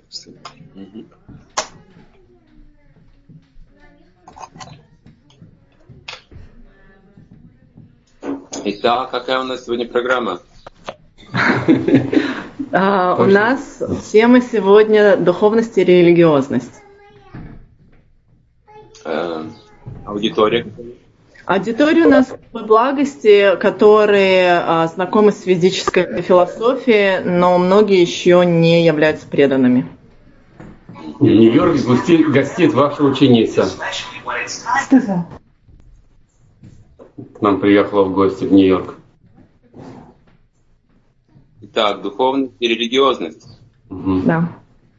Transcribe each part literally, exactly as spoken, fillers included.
Итак, какая у нас сегодня программа? У нас тема сегодня духовность и религиозность. Аудитория. Аудитория у нас по благости, которые знакомы с ведической философией, но многие еще не являются преданными. В Нью-Йорке гостит, гостит ваша ученица. Что? К нам приехала в гости в Нью-Йорк. Итак, духовность и религиозность. Угу. Да.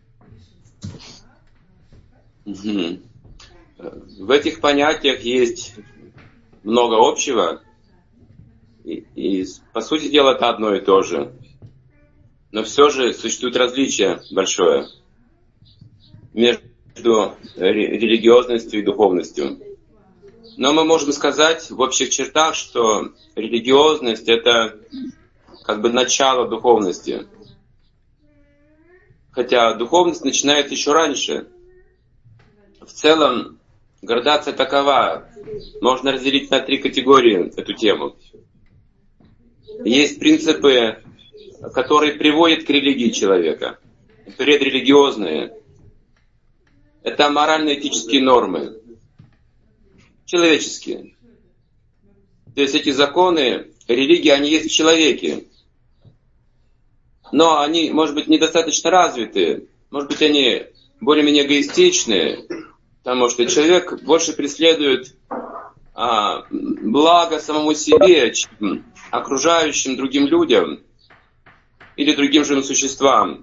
Угу. В этих понятиях есть много общего, и, и по сути дела это одно и то же. Но все же существует различие большое между религиозностью и духовностью. Но мы можем сказать в общих чертах, что религиозность — это как бы начало духовности. Хотя духовность начинает еще раньше. В целом, градация такова. Можно разделить на три категории эту тему. Есть принципы, которые приводят к религии человека. Предрелигиозные. Это морально-этические нормы. Человеческие. То есть эти законы, религии, они есть в человеке. Но они, может быть, недостаточно развиты. Может быть, они более-менее эгоистичны. Потому что человек больше преследует а, благо самому себе, чем окружающим другим людям или другим живым существам.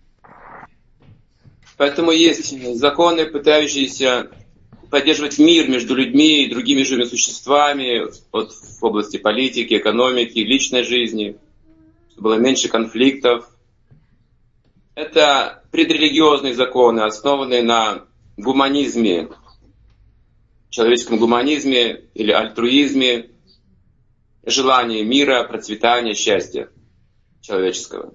Поэтому есть законы, пытающиеся поддерживать мир между людьми и другими живыми существами вот, в области политики, экономики, личной жизни, чтобы было меньше конфликтов. Это предрелигиозные законы, основанные на гуманизме, человеческом гуманизме или альтруизме, желании мира, процветания, счастья человеческого.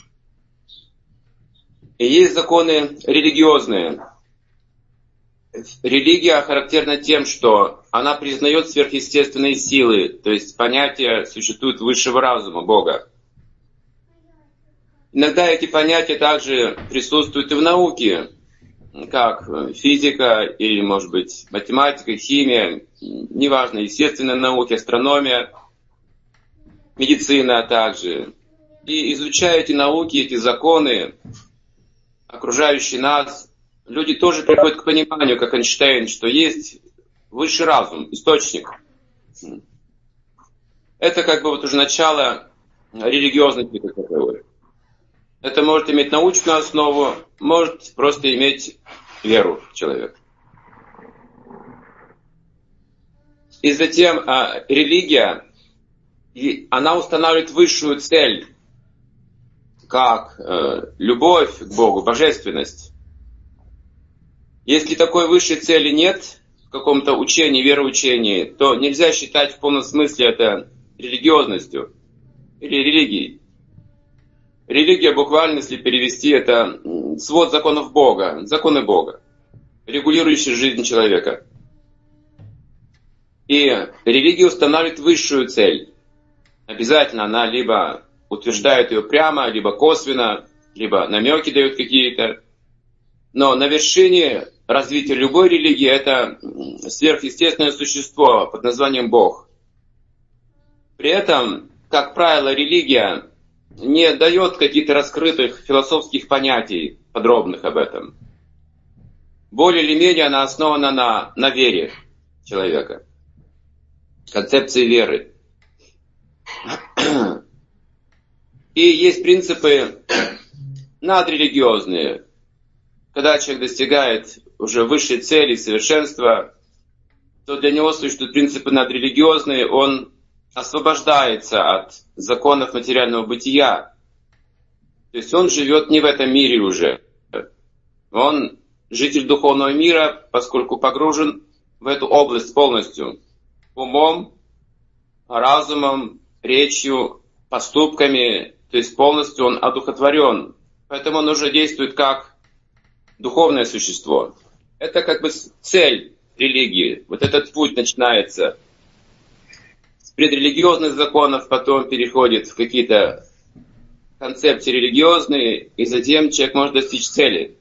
И есть законы религиозные. Религия характерна тем, что она признает сверхъестественные силы, то есть понятия существует высшего разума, Бога. Иногда эти понятия также присутствуют и в науке, как физика или, может быть, математика, химия, неважно, естественные науки, астрономия, медицина также. И изучая эти науки, эти законы, окружающие нас, люди тоже приходят к пониманию, как Эйнштейн, что есть высший разум, источник. Это как бы вот уже начало религиозности как таковой. Это может иметь научную основу, может просто иметь веру в человека. И затем а, религия, и она устанавливает высшую цель, как э, любовь к Богу, божественность. Если такой высшей цели нет в каком-то учении, вероучении, то нельзя считать в полном смысле это религиозностью или религией. Религия буквально, если перевести, это свод законов Бога, законы Бога, регулирующие жизнь человека. И религия устанавливает высшую цель. Обязательно она либо утверждает ее прямо, либо косвенно, либо намеки дает какие-то. Но на вершине развития любой религии это сверхъестественное существо под названием Бог. При этом, как правило, религия не дает каких-то раскрытых философских понятий, подробных об этом. Более или менее она основана на, на вере человека, концепции веры. И есть принципы надрелигиозные. Когда человек достигает уже высшей цели, совершенства, то для него существуют принципы надрелигиозные, он освобождается от законов материального бытия. То есть он живет не в этом мире уже. Он житель духовного мира, поскольку погружен в эту область полностью. Умом, разумом, речью, поступками. То есть полностью он одухотворен. Поэтому он уже действует как духовное существо. Это как бы цель религии. Вот этот путь начинается с предрелигиозных законов, потом переходит в какие-то концепции религиозные, и затем человек может достичь цели.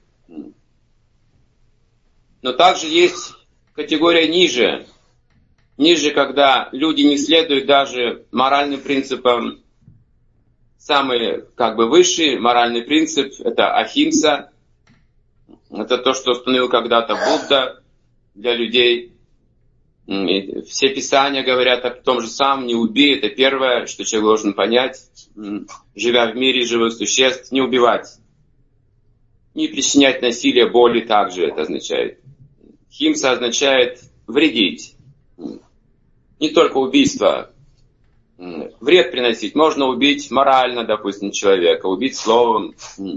Но также есть категория ниже. Ниже, когда люди не следуют даже моральным принципам. Самый как бы высший моральный принцип – это ахимса. Это то, что установил когда-то Будда для людей. И все писания говорят о том же самом: не убей. Это первое, что человек должен понять, живя в мире живых существ, не убивать. Не причинять насилие, боли также это означает. Химса означает вредить. Не только убийство. Вред приносить. Можно убить морально, допустим, человека, убить словом.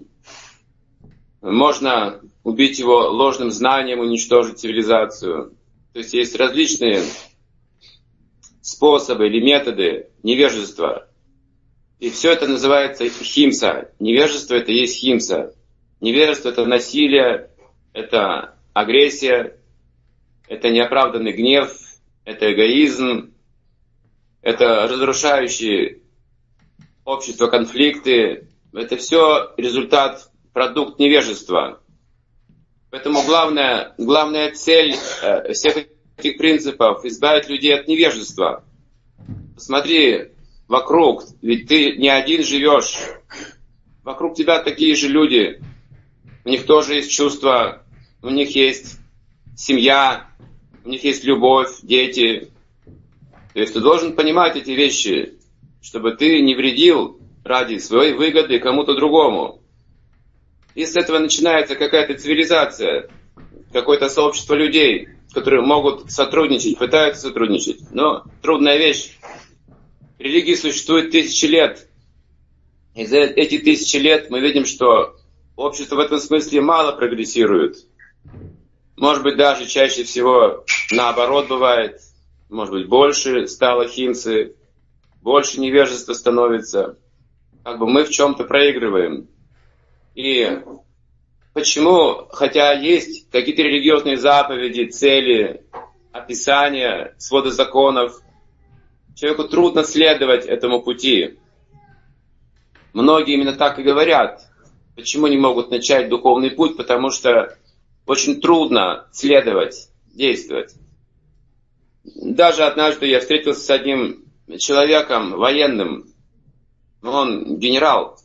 Можно убить его ложным знанием, уничтожить цивилизацию. То есть есть различные способы или методы невежества. И все это называется химса. Невежество — это есть химса. Невежество — это насилие, это агрессия, это неоправданный гнев, это эгоизм, это разрушающие общество конфликты. Это все результат, продукт невежества. Поэтому главная, главная цель э, всех этих принципов — избавить людей от невежества. Посмотри вокруг, ведь ты не один живешь. Вокруг тебя такие же люди. У них тоже есть чувства, у них есть семья, у них есть любовь, дети. То есть ты должен понимать эти вещи, чтобы ты не вредил ради своей выгоды кому-то другому. И с этого начинается какая-то цивилизация, какое-то сообщество людей, которые могут сотрудничать, пытаются сотрудничать. Но трудная вещь. Религии существует тысячи лет. И за эти тысячи лет мы видим, что общество в этом смысле мало прогрессирует. Может быть, даже чаще всего наоборот бывает. Может быть, больше стало химсы, больше невежества становится. Как бы мы в чем-то проигрываем. И почему, хотя есть какие-то религиозные заповеди, цели, описания, своды законов, человеку трудно следовать этому пути. Многие именно так и говорят. Почему не могут начать духовный путь? Потому что очень трудно следовать, действовать. Даже однажды я встретился с одним человеком, военным. Он генерал.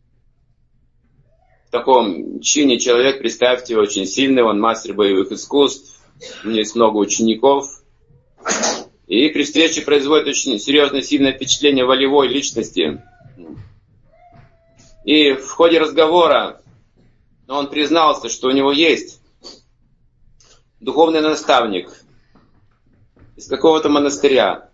В таком чине человек, представьте, очень сильный, он мастер боевых искусств, у него есть много учеников. И при встрече производит очень серьезное, сильное впечатление волевой личности. И в ходе разговора он признался, что у него есть духовный наставник из какого-то монастыря.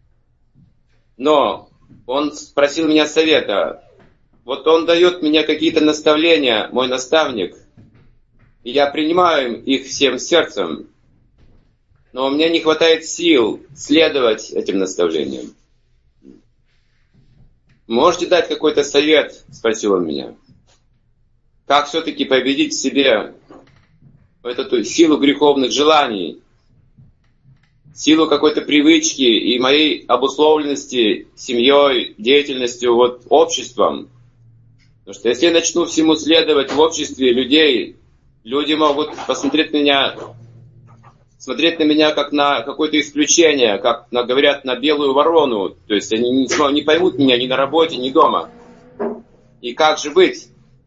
Но он спросил меня совета. Вот он дает мне какие-то наставления, мой наставник, и я принимаю их всем сердцем, но у меня не хватает сил следовать этим наставлениям. Можете дать какой-то совет? Спросил он меня. Как все-таки победить в себе эту силу греховных желаний, силу какой-то привычки и моей обусловленности семьей, деятельностью, вот, обществом? Потому что если я начну всему следовать в обществе людей, люди могут посмотреть на меня, смотреть на меня как на какое-то исключение, как на, говорят, на белую ворону. То есть они не, не поймут меня ни на работе, ни дома. И как же быть?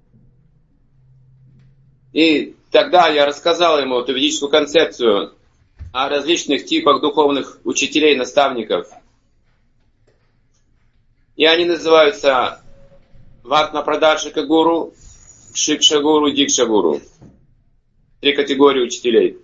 И тогда я рассказал ему эту ведическую концепцию о различных типах духовных учителей, наставников. И они называются Ватна-Прадаршика гуру, Шикша-гуру, Дикша-гуру. Три категории учителей.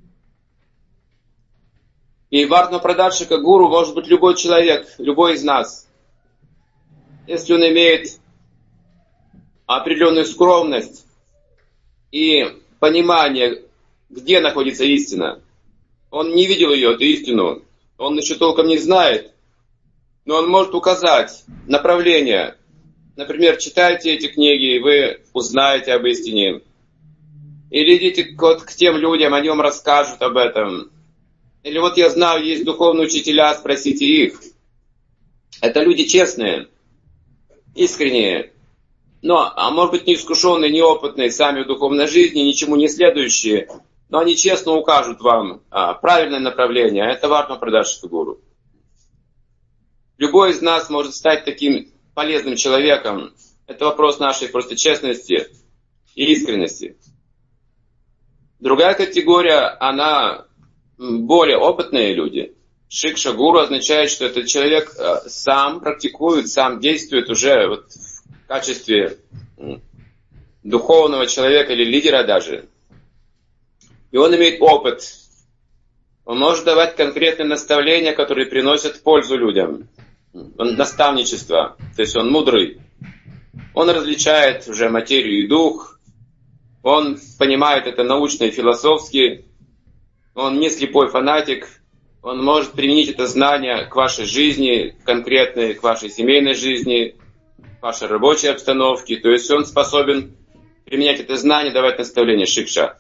И Ватна-Прадаршика гуру может быть любой человек, любой из нас. Если он имеет определенную скромность и понимание, где находится истина. Он не видел ее, эту истину. Он еще толком не знает. Но он может указать направление. Например, читайте эти книги, и вы узнаете об истине. Или идите вот к тем людям, они вам расскажут об этом. Или вот я знаю, есть духовные учителя, спросите их. Это люди честные, искренние, но, а может быть, неискушенные, неопытные сами в духовной жизни, ничему не следующие, но они честно укажут вам а, правильное направление. Это Вартман Прадаши Гуру. Любой из нас может стать таким полезным человеком. Это вопрос нашей просто честности и искренности. Другая категория, она более опытные люди. Шикша Гуру означает, что этот человек сам практикует, сам действует уже вот в качестве духовного человека или лидера даже. И он имеет опыт. Он может давать конкретные наставления, которые приносят пользу людям. Он наставничество, то есть он мудрый. Он различает уже материю и дух. Он понимает это научно и философски. Он не слепой фанатик. Он может применить это знание к вашей жизни конкретной, к вашей семейной жизни, к вашей рабочей обстановке. То есть он способен применять это знание, давать наставления шикша.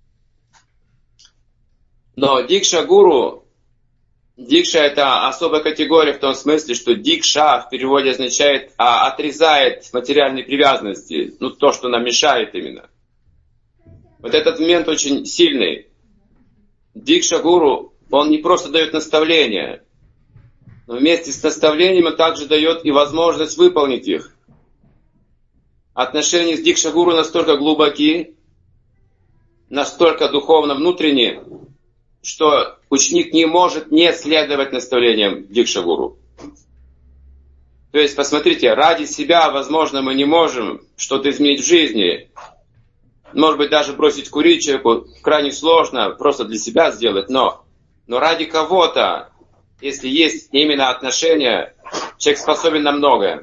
Но дикша гуру, дикша это особая категория в том смысле, что дикша в переводе означает а, отрезает материальные привязанности, ну то, что нам мешает именно. Вот этот момент очень сильный. Дикша гуру, он не просто дает наставления, но вместе с наставлениями он также дает и возможность выполнить их. Отношения с дикша гуру настолько глубоки, настолько духовно внутренние, что ученик не может не следовать наставлениям дикша гуру. То есть, посмотрите, ради себя, возможно, мы не можем что-то изменить в жизни. Может быть, даже бросить курить человеку крайне сложно, просто для себя сделать, но, но ради кого-то, если есть именно отношения, человек способен на многое.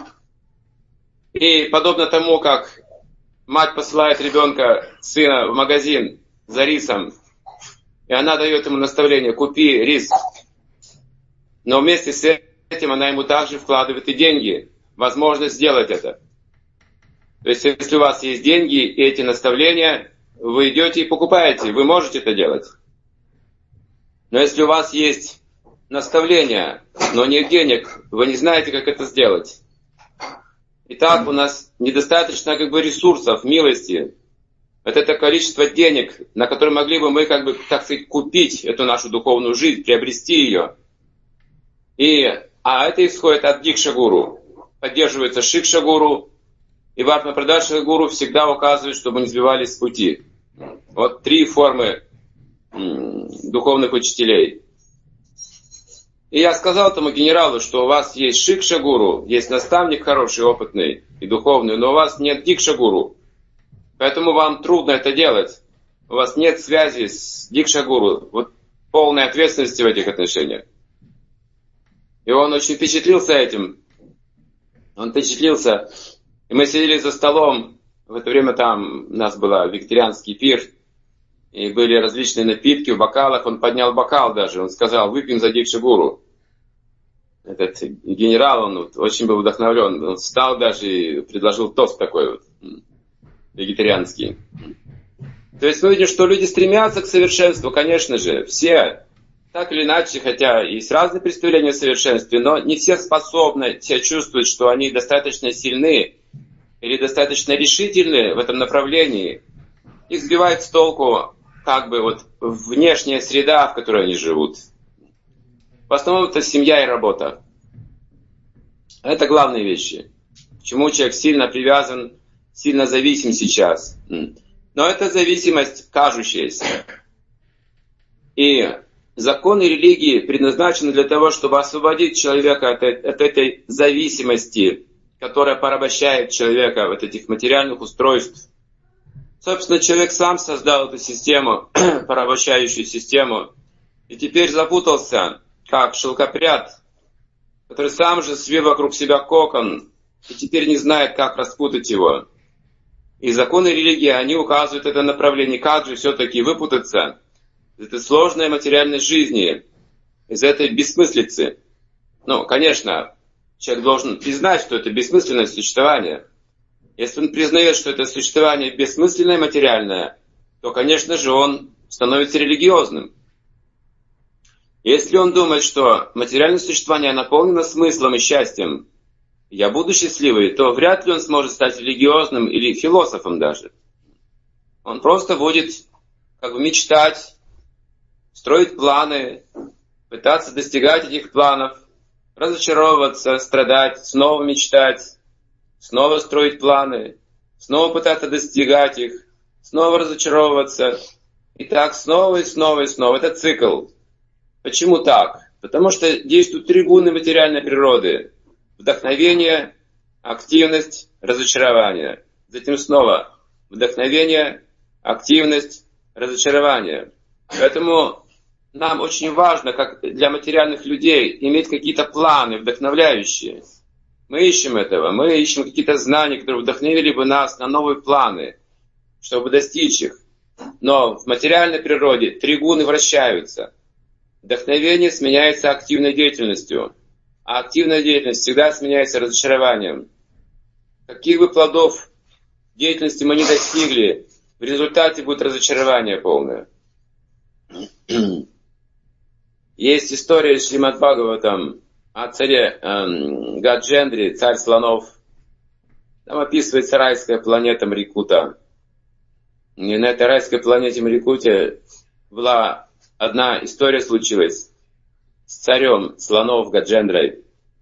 И подобно тому, как мать посылает ребенка, сына, в магазин за рисом, и она дает ему наставление: купи рис. Но вместе с этим она ему также вкладывает и деньги, возможность сделать это. То есть, если у вас есть деньги и эти наставления, вы идете и покупаете, вы можете это делать. Но если у вас есть наставления, но нет денег, вы не знаете, как это сделать. Итак, у нас недостаточно как бы ресурсов, милости. Вот это количество денег, на которые могли бы мы, как бы, так сказать, купить эту нашу духовную жизнь, приобрести ее. И, а это исходит от дикша гуру. Поддерживается шикша гуру. И Вартман Прадаши Гуру всегда указывает, чтобы не сбивались с пути. Вот три формы м, духовных учителей. И я сказал этому генералу, что у вас есть шикша гуру, есть наставник хороший, опытный и духовный, но у вас нет дикша гуру. Поэтому вам трудно это делать. У вас нет связи с дикша гуру. Вот полной ответственности в этих отношениях. И он очень впечатлился этим. Он впечатлился. И мы сидели за столом, в это время там у нас был вегетарианский пир, и были различные напитки в бокалах. Он поднял бокал даже, он сказал: выпьем за дикша гуру. Этот генерал, он вот, очень был вдохновлен, он встал даже и предложил тост такой вот, вегетарианский. То есть мы видим, что люди стремятся к совершенству, конечно же, все, так или иначе, хотя есть разные представления о совершенстве, но не все способны, все чувствуют, что они достаточно сильны или достаточно решительны в этом направлении. Их сбивает с толку как бы вот внешняя среда, в которой они живут. В основном это семья и работа. Это главные вещи. К чему человек сильно привязан, сильно зависим сейчас. Но это зависимость кажущаяся. И законы религии предназначены для того, чтобы освободить человека от, от этой зависимости, которая порабощает человека, от этих материальных устройств. Собственно, человек сам создал эту систему, порабощающую систему, и теперь запутался, как шелкопряд, который сам же свил вокруг себя кокон, и теперь не знает, как распутать его. И законы религии, они указывают это направление, как же все-таки выпутаться из этой сложной материальной жизни, из этой бессмыслицы. Ну, конечно, человек должен признать, что это бессмысленное существование. Если он признает, что это существование бессмысленное, материальное, то, конечно же, он становится религиозным. Если он думает, что материальное существование наполнено смыслом и счастьем, я буду счастливый, то вряд ли он сможет стать религиозным или философом даже. Он просто будет как бы мечтать, строить планы, пытаться достигать этих планов, разочаровываться, страдать, снова мечтать, снова строить планы, снова пытаться достигать их, снова разочаровываться. И так снова и снова и снова. Это цикл. Почему так? Потому что действуют три гуны материальной природы. Вдохновение, активность, разочарование. Затем снова вдохновение, активность, разочарование. Поэтому нам очень важно, как для материальных людей, иметь какие-то планы вдохновляющие. Мы ищем этого, мы ищем какие-то знания, которые вдохновили бы нас на новые планы, чтобы достичь их. Но в материальной природе три гуны вращаются. Вдохновение сменяется активной деятельностью, а активная деятельность всегда сменяется разочарованием. Каких бы плодов деятельности мы не достигли, в результате будет разочарование полное. Есть история из Шримад Бхагаватам о царе эм, Гаджендре, царь слонов. Там описывается райская планета Мрикута. И на этой райской планете Мрикуте была одна история случилась с царем слонов Гаджендрой.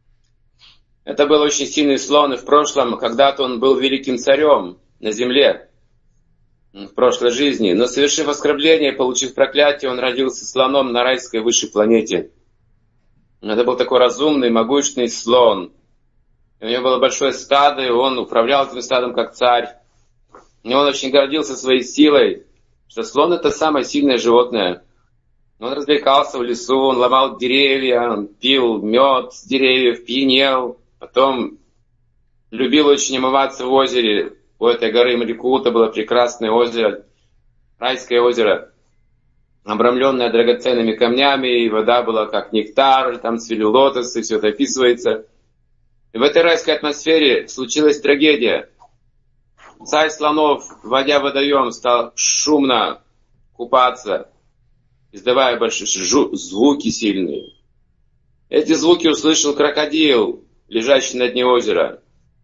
Это был очень сильный слон, и в прошлом, когда-то он был великим царем на земле, в прошлой жизни, но совершив оскорбление, получив проклятие, он родился слоном на райской высшей планете. Это был такой разумный, могущественный слон. И у него было большое стадо, и он управлял этим стадом как царь. И он очень гордился своей силой, что слон — это самое сильное животное. Он развлекался в лесу, он ломал деревья, он пил мед с деревьев, пьянел. Потом любил очень омываться в озере. У этой горы Мрикута было прекрасное озеро, райское озеро, обрамленное драгоценными камнями, и вода была как нектар, там цвели лотосы, все это описывается. И в этой райской атмосфере случилась трагедия. Царь слонов, войдя в водоем, стал шумно купаться, издавая большие звуки сильные. Эти звуки услышал крокодил, лежащий на дне озера.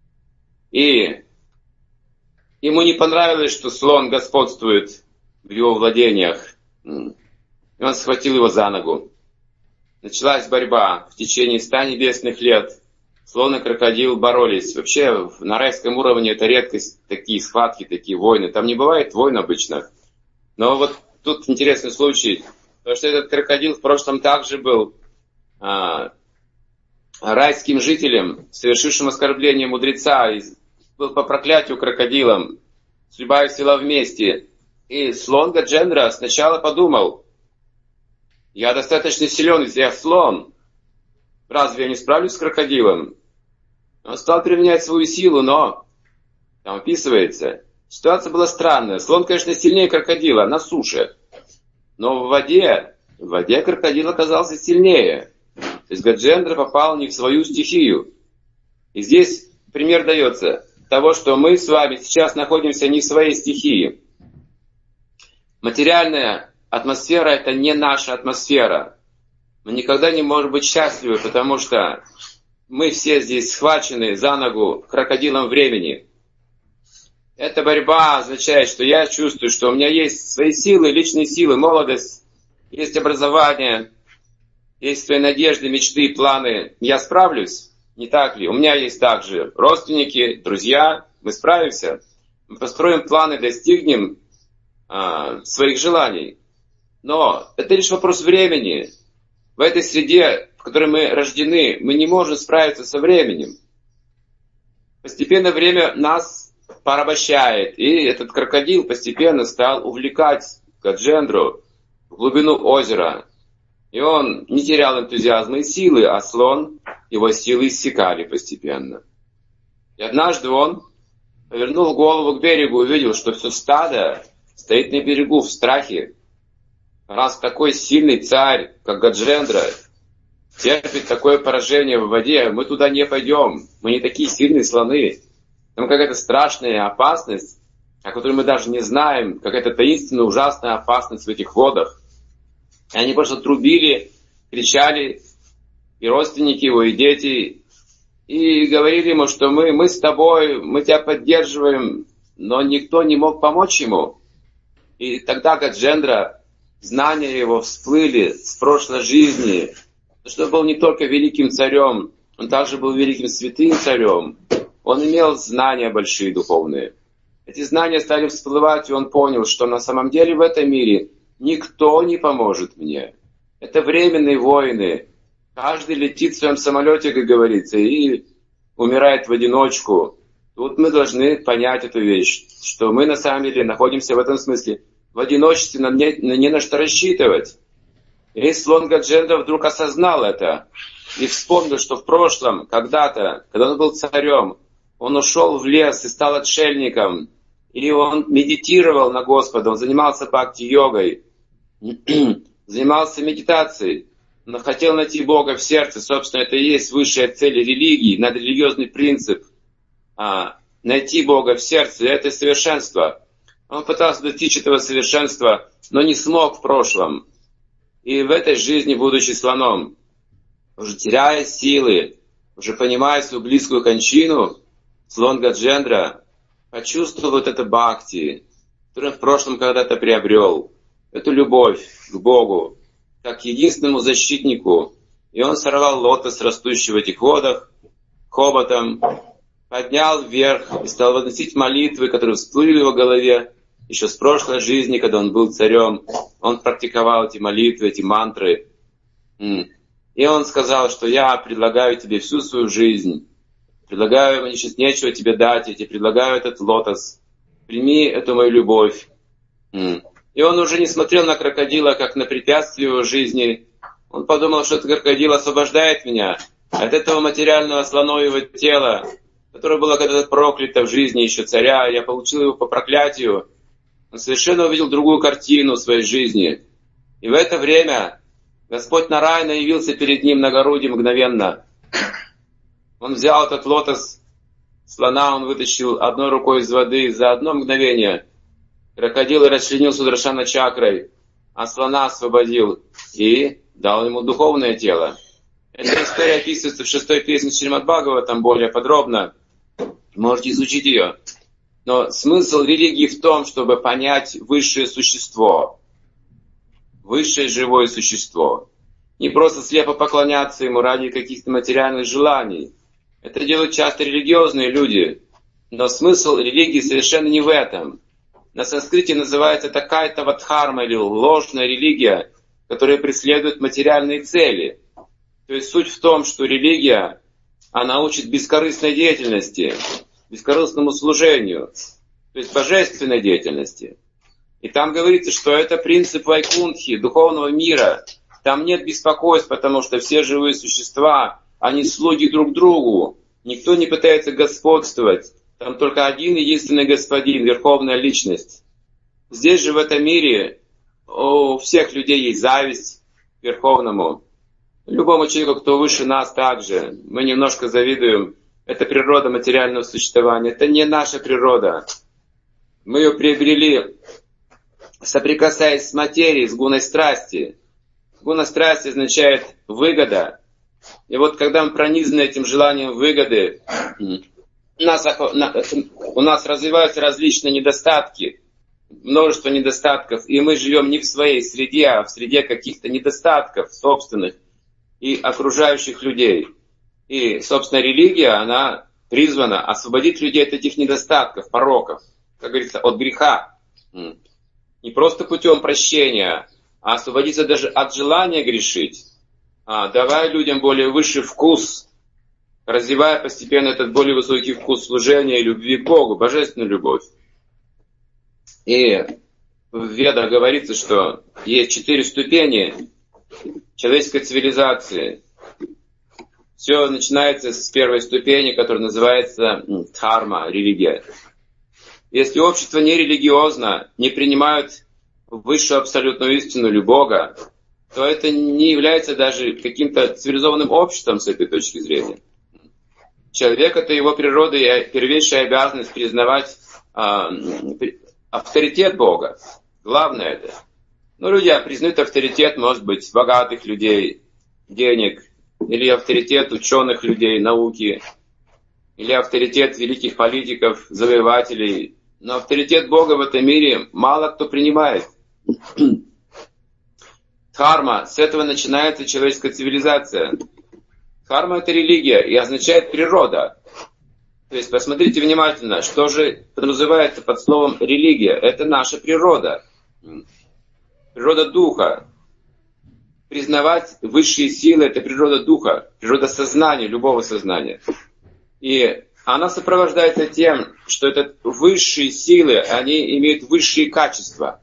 И ему не понравилось, что слон господствует в его владениях. И он схватил его за ногу. Началась борьба. В течение ста небесных лет слон и крокодил боролись. Вообще на райском уровне это редкость, такие схватки, такие войны. Там не бывает войн обычно. Но вот тут интересный случай. Потому что этот крокодил в прошлом также был а, райским жителем, совершившим оскорбление мудреца, и был по проклятию крокодилом. Судьба их свела вместе. И слон Гаджендра сначала подумал: я достаточно силен, ведь я слон. Разве я не справлюсь с крокодилом? Он стал применять свою силу, но там описывается, ситуация была странная. Слон, конечно, сильнее крокодила на суше. Но в воде, в воде крокодил оказался сильнее. То есть Гаджендра попал не в свою стихию. И здесь пример дается того, что мы с вами сейчас находимся не в своей стихии. Материальная атмосфера — это не наша атмосфера. Мы никогда не можем быть счастливы, потому что мы все здесь схвачены за ногу крокодилом времени. Эта борьба означает, что я чувствую, что у меня есть свои силы, личные силы, молодость, есть образование, есть свои надежды, мечты, планы. Я справлюсь, не так ли? У меня есть также родственники, друзья. Мы справимся. Мы построим планы, достигнем а, своих желаний. Но это лишь вопрос времени. В этой среде, в которой мы рождены, мы не можем справиться со временем. Постепенно время нас порабощает. И этот крокодил постепенно стал увлекать Гаджендру в глубину озера. И он не терял энтузиазма и силы, а слон, его силы иссякали постепенно. И однажды он повернул голову к берегу и увидел, что все стадо стоит на берегу в страхе. Раз такой сильный царь, как Гаджендра, терпит такое поражение в воде, мы туда не пойдем. Мы не такие сильные слоны. Там какая-то страшная опасность. о которой мы даже не знаем, какая-то таинственная, ужасная опасность в этих водах. И они просто трубили, кричали, и родственники его, и дети, и говорили ему, что мы, мы с тобой, мы тебя поддерживаем, но никто не мог помочь ему. И тогда Гаджендра, знания его всплыли с прошлой жизни, что он был не только великим царем, он также был великим святым царем. Он имел знания большие духовные. Эти знания стали всплывать, и он понял, что на самом деле в этом мире никто не поможет мне. Это временные войны. Каждый летит в своем самолете, как говорится, и умирает в одиночку. Тут мы должны понять эту вещь, что мы на самом деле находимся в этом смысле в одиночестве, нам не, не на что рассчитывать. И слон Гаджендра вдруг осознал это и вспомнил, что в прошлом, когда-то, когда он был царем, он ушел в лес и стал отшельником, и он медитировал на Господа, он занимался бхакти-йогой, занимался медитацией, но хотел найти Бога в сердце. Собственно, это и есть высшая цель религии, надрелигиозный принцип. А, найти Бога в сердце — это совершенство. Он пытался достичь этого совершенства, но не смог в прошлом. И в этой жизни, будучи слоном, уже теряя силы, уже понимая свою близкую кончину, слон Гаджендра почувствовал вот это бхакти, которое он в прошлом когда-то приобрел, эту любовь к Богу, как к единственному защитнику. И он сорвал лотос, растущий в этих водах, хоботом, поднял вверх и стал возносить молитвы, которые всплыли в его голове еще с прошлой жизни, когда он был царем. Он практиковал эти молитвы, эти мантры. И он сказал, что я предлагаю тебе всю свою жизнь. Предлагаю, мне сейчас нечего тебе дать, я тебе предлагаю этот лотос. Прими эту мою любовь. И он уже не смотрел на крокодила, как на препятствие его жизни. Он подумал, что этот крокодил освобождает меня от этого материального слонового тела, которое было когда-то проклято в жизни еще царя. Я получил его по проклятию. Он совершенно увидел другую картину в своей жизни. И в это время Господь Нараяна явился перед ним на груди мгновенно. Он взял этот лотос слона, он вытащил одной рукой из воды за одно мгновение. Крокодил расчленил Сударшана чакрой, а слона освободил и дал ему духовное тело. Эта история описывается в шестой песне Шримад Бхагаватам более подробно. Можете изучить ее. Но смысл религии в том, чтобы понять высшее существо. Высшее живое существо. Не просто слепо поклоняться ему ради каких-то материальных желаний. Это делают часто религиозные люди. Но смысл религии совершенно не в этом. На санскрите называется это кайтавадхарма, или ложная религия, которая преследует материальные цели. То есть суть в том, что религия, она учит бескорыстной деятельности, бескорыстному служению, то есть божественной деятельности. И там говорится, что это принцип вайкунтхи, духовного мира. Там нет беспокойств, потому что все живые существа, они слуги друг другу. Никто не пытается господствовать. Там только один единственный господин, верховная личность. Здесь же в этом мире у всех людей есть зависть к верховному. Любому человеку, кто выше нас, также. Мы немножко завидуем. Это природа материального существования. Это не наша природа. Мы ее приобрели, соприкасаясь с материей, с гуной страсти. Гуна страсти означает выгода. И вот когда мы пронизаны этим желанием выгоды, у нас, у нас развиваются различные недостатки, множество недостатков, и мы живем не в своей среде, а в среде каких-то недостатков собственных и окружающих людей. И, собственно, религия, она призвана освободить людей от этих недостатков, пороков, как говорится, от греха. Не просто путем прощения, а освободиться даже от желания грешить, давая людям более высший вкус, развивая постепенно этот более высокий вкус служения и любви к Богу, божественную любовь. И в Ведах говорится, что есть четыре ступени человеческой цивилизации. Все начинается с первой ступени, которая называется дхарма, религия. Если общество не религиозно, не принимают высшую абсолютную истину или Бога, то это не является даже каким-то цивилизованным обществом с этой точки зрения. Человек — это его природа и первейшая обязанность признавать а, авторитет Бога. Главное это. Ну, люди признают авторитет, может быть, богатых людей, денег, или авторитет ученых людей, науки, или авторитет великих политиков, завоевателей. Но авторитет Бога в этом мире мало кто принимает. Дхарма, с этого начинается человеческая цивилизация. Дхарма — это религия и означает природа. То есть посмотрите внимательно, что же подразумевается под словом религия. Это наша природа. Природа духа. Признавать высшие силы — это природа духа, природа сознания, любого сознания. И она сопровождается тем, что это высшие силы, они имеют высшие качества.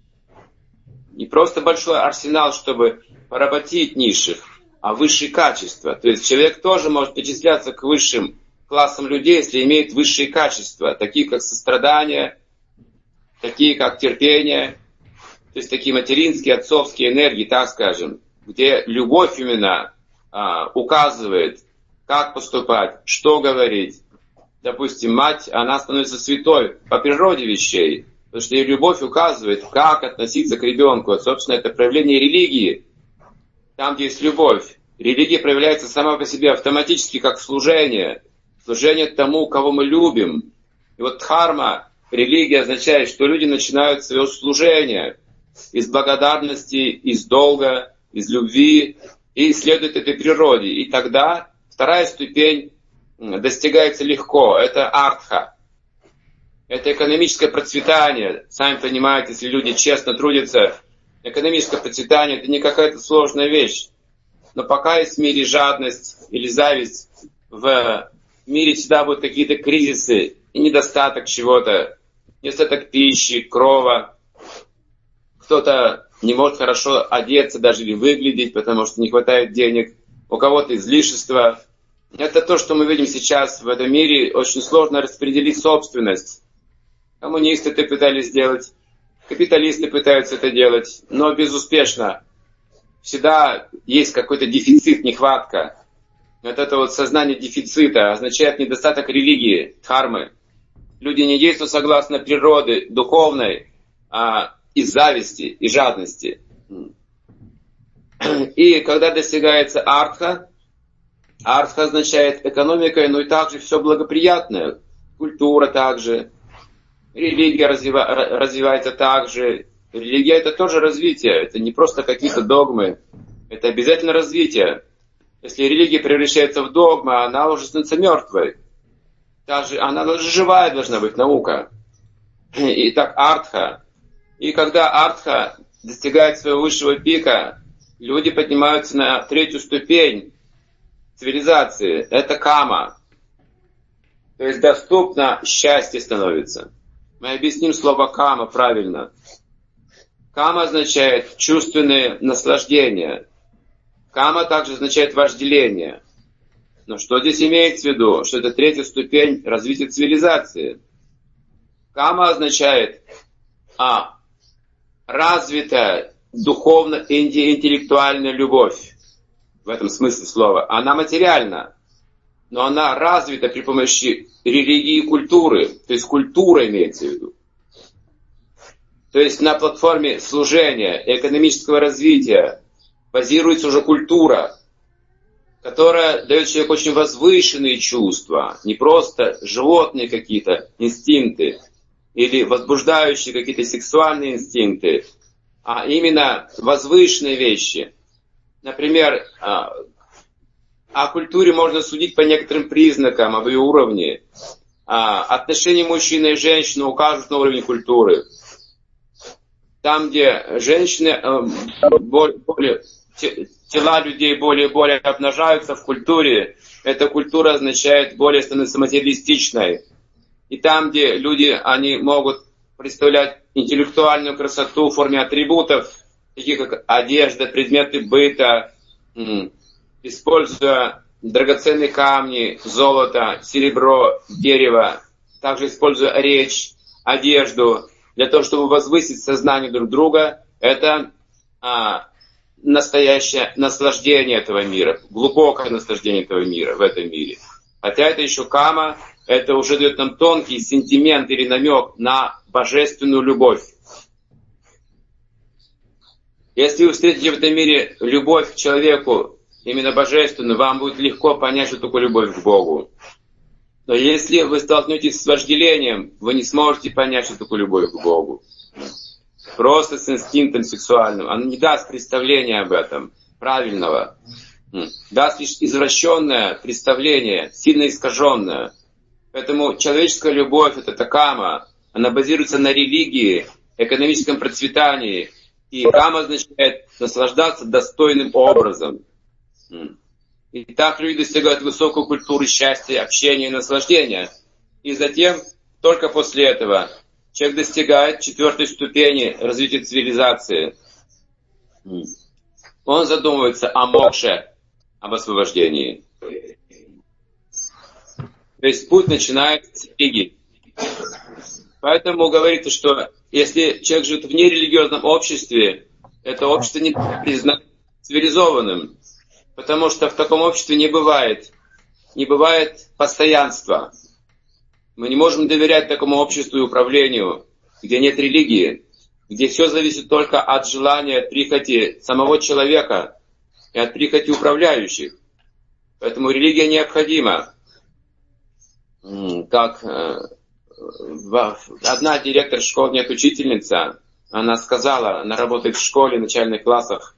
Не просто большой арсенал, чтобы поработить низших, а высшие качества. То есть человек тоже может причисляться к высшим классам людей, если имеет высшие качества, такие как сострадание, такие как терпение, то есть такие материнские, отцовские энергии, так скажем, где любовь именно а, указывает, как поступать, что говорить. Допустим, мать, она становится святой по природе вещей, потому что ее любовь указывает, как относиться к ребенку. Вот, собственно, это проявление религии. Там, где есть любовь, религия проявляется сама по себе автоматически, как служение. Служение тому, кого мы любим. И вот дхарма, религия, означает, что люди начинают свое служение из благодарности, из долга, из любви и следуют этой природе. И тогда вторая ступень достигается легко. Это артха. Это экономическое процветание. Сами понимаете, если люди честно трудятся, экономическое процветание — это не какая-то сложная вещь. Но пока есть в мире жадность или зависть, в мире всегда будут какие-то кризисы и недостаток чего-то. Недостаток пищи, крова. Кто-то не может хорошо одеться даже или выглядеть, потому что не хватает денег. У кого-то излишество. Это то, что мы видим сейчас в этом мире. Очень сложно распределить собственность. Коммунисты это пытались сделать. Капиталисты пытаются это делать. Но безуспешно. Всегда есть какой-то дефицит, нехватка. Вот это вот сознание дефицита означает недостаток религии, дхармы. Люди не действуют согласно природе духовной, а из зависти и жадности. И когда достигается артха, артха означает экономика, но и также все благоприятное. Культура также, религия развива, развивается также. Религия — это тоже развитие, это не просто какие-то догмы, это обязательно развитие. Если религия превращается в догму, она уже становится мертвой. Даже, она даже живая должна быть, наука. Итак, артха. И когда артха достигает своего высшего пика, люди поднимаются на третью ступень цивилизации. Это кама. То есть доступно счастье становится. Мы объясним слово кама правильно. Кама означает чувственные наслаждения. Кама также означает вожделение. Но что здесь имеется в виду? Что это третья ступень развития цивилизации. Кама означает а, развитая духовно-интеллектуальная любовь. В этом смысле слова. Она материальна. Но она развита при помощи религии и культуры. То есть культура имеется в виду. То есть на платформе служения, экономического развития базируется уже культура, которая дает человеку очень возвышенные чувства, не просто животные какие-то инстинкты или возбуждающие какие-то сексуальные инстинкты, а именно возвышенные вещи. Например, о культуре можно судить по некоторым признакам, об ее уровне. Отношения мужчины и женщины указывают на уровень культуры. Там, где женщины, более, более, тела людей более и более обнажаются в культуре, эта культура означает более становится материалистичной. И там, где люди, они могут представлять интеллектуальную красоту в форме атрибутов, таких как одежда, предметы быта, используя драгоценные камни, золото, серебро, дерево, также используя речь, одежду, для того, чтобы возвысить сознание друг друга, это а, настоящее наслаждение этого мира, глубокое наслаждение этого мира в этом мире. Хотя это еще кама, это уже дает нам тонкий сентимент или намек на божественную любовь. Если вы встретите в этом мире любовь к человеку, именно божественную, вам будет легко понять, что такое любовь к Богу. Но если вы столкнетесь с вожделением, вы не сможете понять, что такое любовь к Богу. Просто с инстинктом сексуальным. Оно не даст представления об этом, правильного. Даст лишь извращенное представление, сильно искаженное. Поэтому человеческая любовь — это такама. Она базируется на религии, экономическом процветании. И кама означает наслаждаться достойным образом. И так люди достигают высокой культуры счастья, общения и наслаждения. И затем, только после этого, человек достигает четвертой ступени развития цивилизации. Он задумывается о мокше, об освобождении. То есть путь начинается с религии. Поэтому говорится, что если человек живет в нерелигиозном обществе, это общество не признано цивилизованным. Потому что в таком обществе не бывает, не бывает постоянства. Мы не можем доверять такому обществу и управлению, где нет религии, где все зависит только от желания, от прихоти самого человека и от прихоти управляющих. Поэтому религия необходима. Как одна директор школы, нет, учительница, она сказала, она работает в школе, в начальных классах,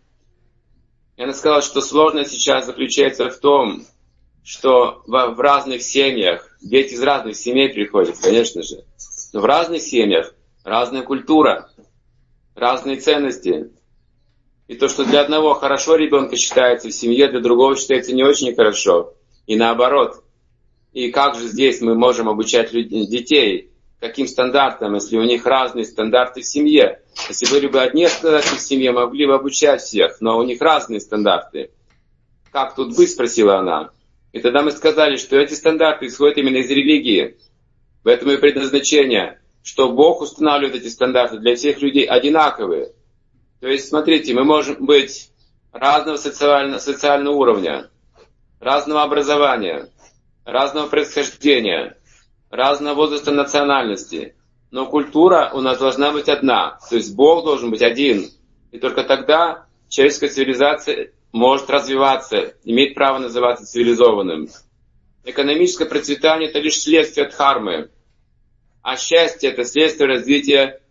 и она сказала, что сложность сейчас заключается в том, что в, в разных семьях, дети из разных семей приходят, конечно же, но в разных семьях разная культура, разные ценности. И то, что для одного хорошо ребенка считается в семье, для другого считается не очень хорошо. И наоборот. И как же здесь мы можем обучать людей, детей? Каким стандартам, если у них разные стандарты в семье? Если были бы одни стандарты в семье, могли бы обучать всех, но у них разные стандарты. Как тут быть, спросила она. И тогда мы сказали, что эти стандарты исходят именно из религии. В этом и предназначение, что Бог устанавливает эти стандарты для всех людей одинаковые. То есть, смотрите, мы можем быть разного социального, социального уровня, разного образования, разного происхождения, разного возраста национальности. Но культура у нас должна быть одна. То есть Бог должен быть один. И только тогда человеческая цивилизация может развиваться, имеет право называться цивилизованным. Экономическое процветание — это лишь следствие дхармы. А счастье — это следствие развития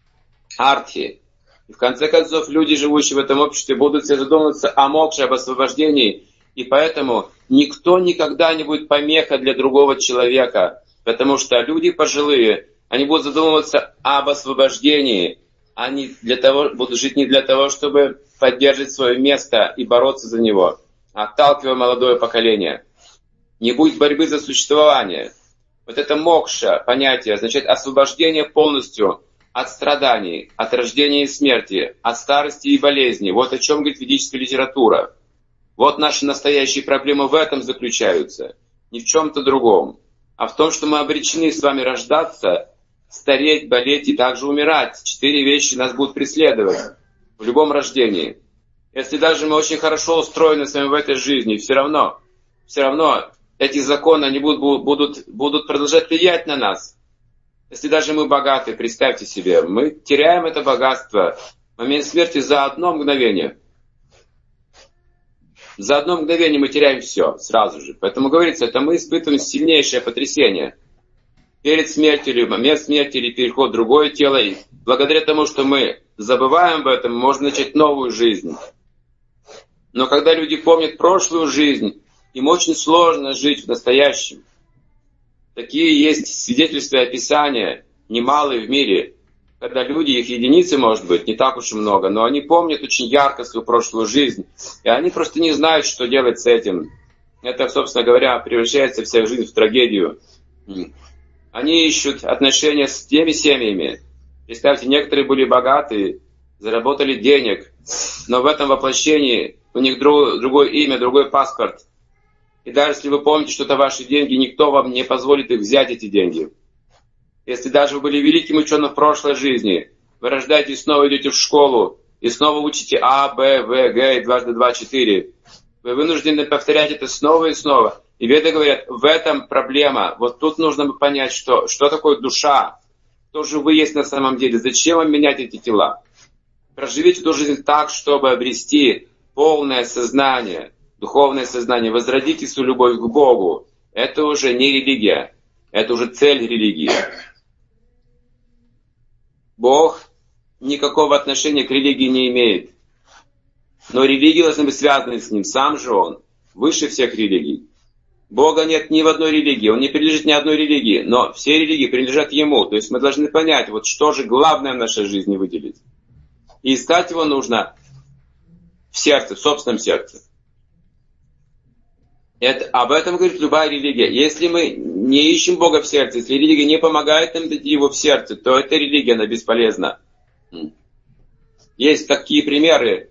артхи. И в конце концов, люди, живущие в этом обществе, будут все задумываться о мокше, об освобождении. И поэтому никто никогда не будет помеха для другого человека. Потому что люди пожилые, они будут задумываться об освобождении. Они для того, будут жить не для того, чтобы поддерживать свое место и бороться за него, отталкивая молодое поколение. Не будет борьбы за существование. Вот это мокша, понятие, означает освобождение полностью от страданий, от рождения и смерти, от старости и болезни. Вот о чем говорит ведическая литература. Вот наши настоящие проблемы в этом заключаются. Не в чем-то другом. А в том, что мы обречены с вами рождаться, стареть, болеть и также умирать. Четыре вещи нас будут преследовать в любом рождении. Если даже мы очень хорошо устроены с вами в этой жизни, все равно, все равно эти законы, они будут, будут, будут продолжать влиять на нас. Если даже мы богаты, представьте себе, мы теряем это богатство в момент смерти за одно мгновение. За одно мгновение мы теряем все сразу же. Поэтому говорится, это мы испытываем сильнейшее потрясение. Перед смертью, или в момент смерти, или переход в другое тело. И благодаря тому, что мы забываем об этом, можно начать новую жизнь. Но когда люди помнят прошлую жизнь, им очень сложно жить в настоящем. Такие есть свидетельства и описания, немалые в мире, когда люди, их единицы, может быть, не так уж и много, но они помнят очень ярко свою прошлую жизнь, и они просто не знают, что делать с этим. Это, собственно говоря, превращается вся их жизнь в трагедию. Они ищут отношения с теми семьями. Представьте, некоторые были богатые, заработали денег, но в этом воплощении у них друг, другое имя, другой паспорт. И даже если вы помните, что это ваши деньги, никто вам не позволит их взять, эти деньги. Если даже вы были великим ученым в прошлой жизни, вы рождаетесь, снова идете в школу, и снова учите А, Б, В, Г, и дважды два, четыре. Вы вынуждены повторять это снова и снова. И веды говорят, в этом проблема. Вот тут нужно понять, что, что такое душа, кто же вы есть на самом деле, зачем вам менять эти тела. Проживите эту жизнь так, чтобы обрести полное сознание, духовное сознание, возродите свою любовь к Богу. Это уже не религия, это уже цель религии. Бог никакого отношения к религии не имеет. Но религии должны быть связаны с Ним. Сам же Он выше всех религий. Бога нет ни в одной религии, Он не принадлежит ни одной религии, но все религии принадлежат Ему. То есть мы должны понять, вот что же главное в нашей жизни выделить. И искать Его нужно в сердце, в собственном сердце. Это, об этом говорит любая религия. Если мы не ищем Бога в сердце, если религия не помогает нам найти Его в сердце, то эта религия, она бесполезна. Есть такие примеры,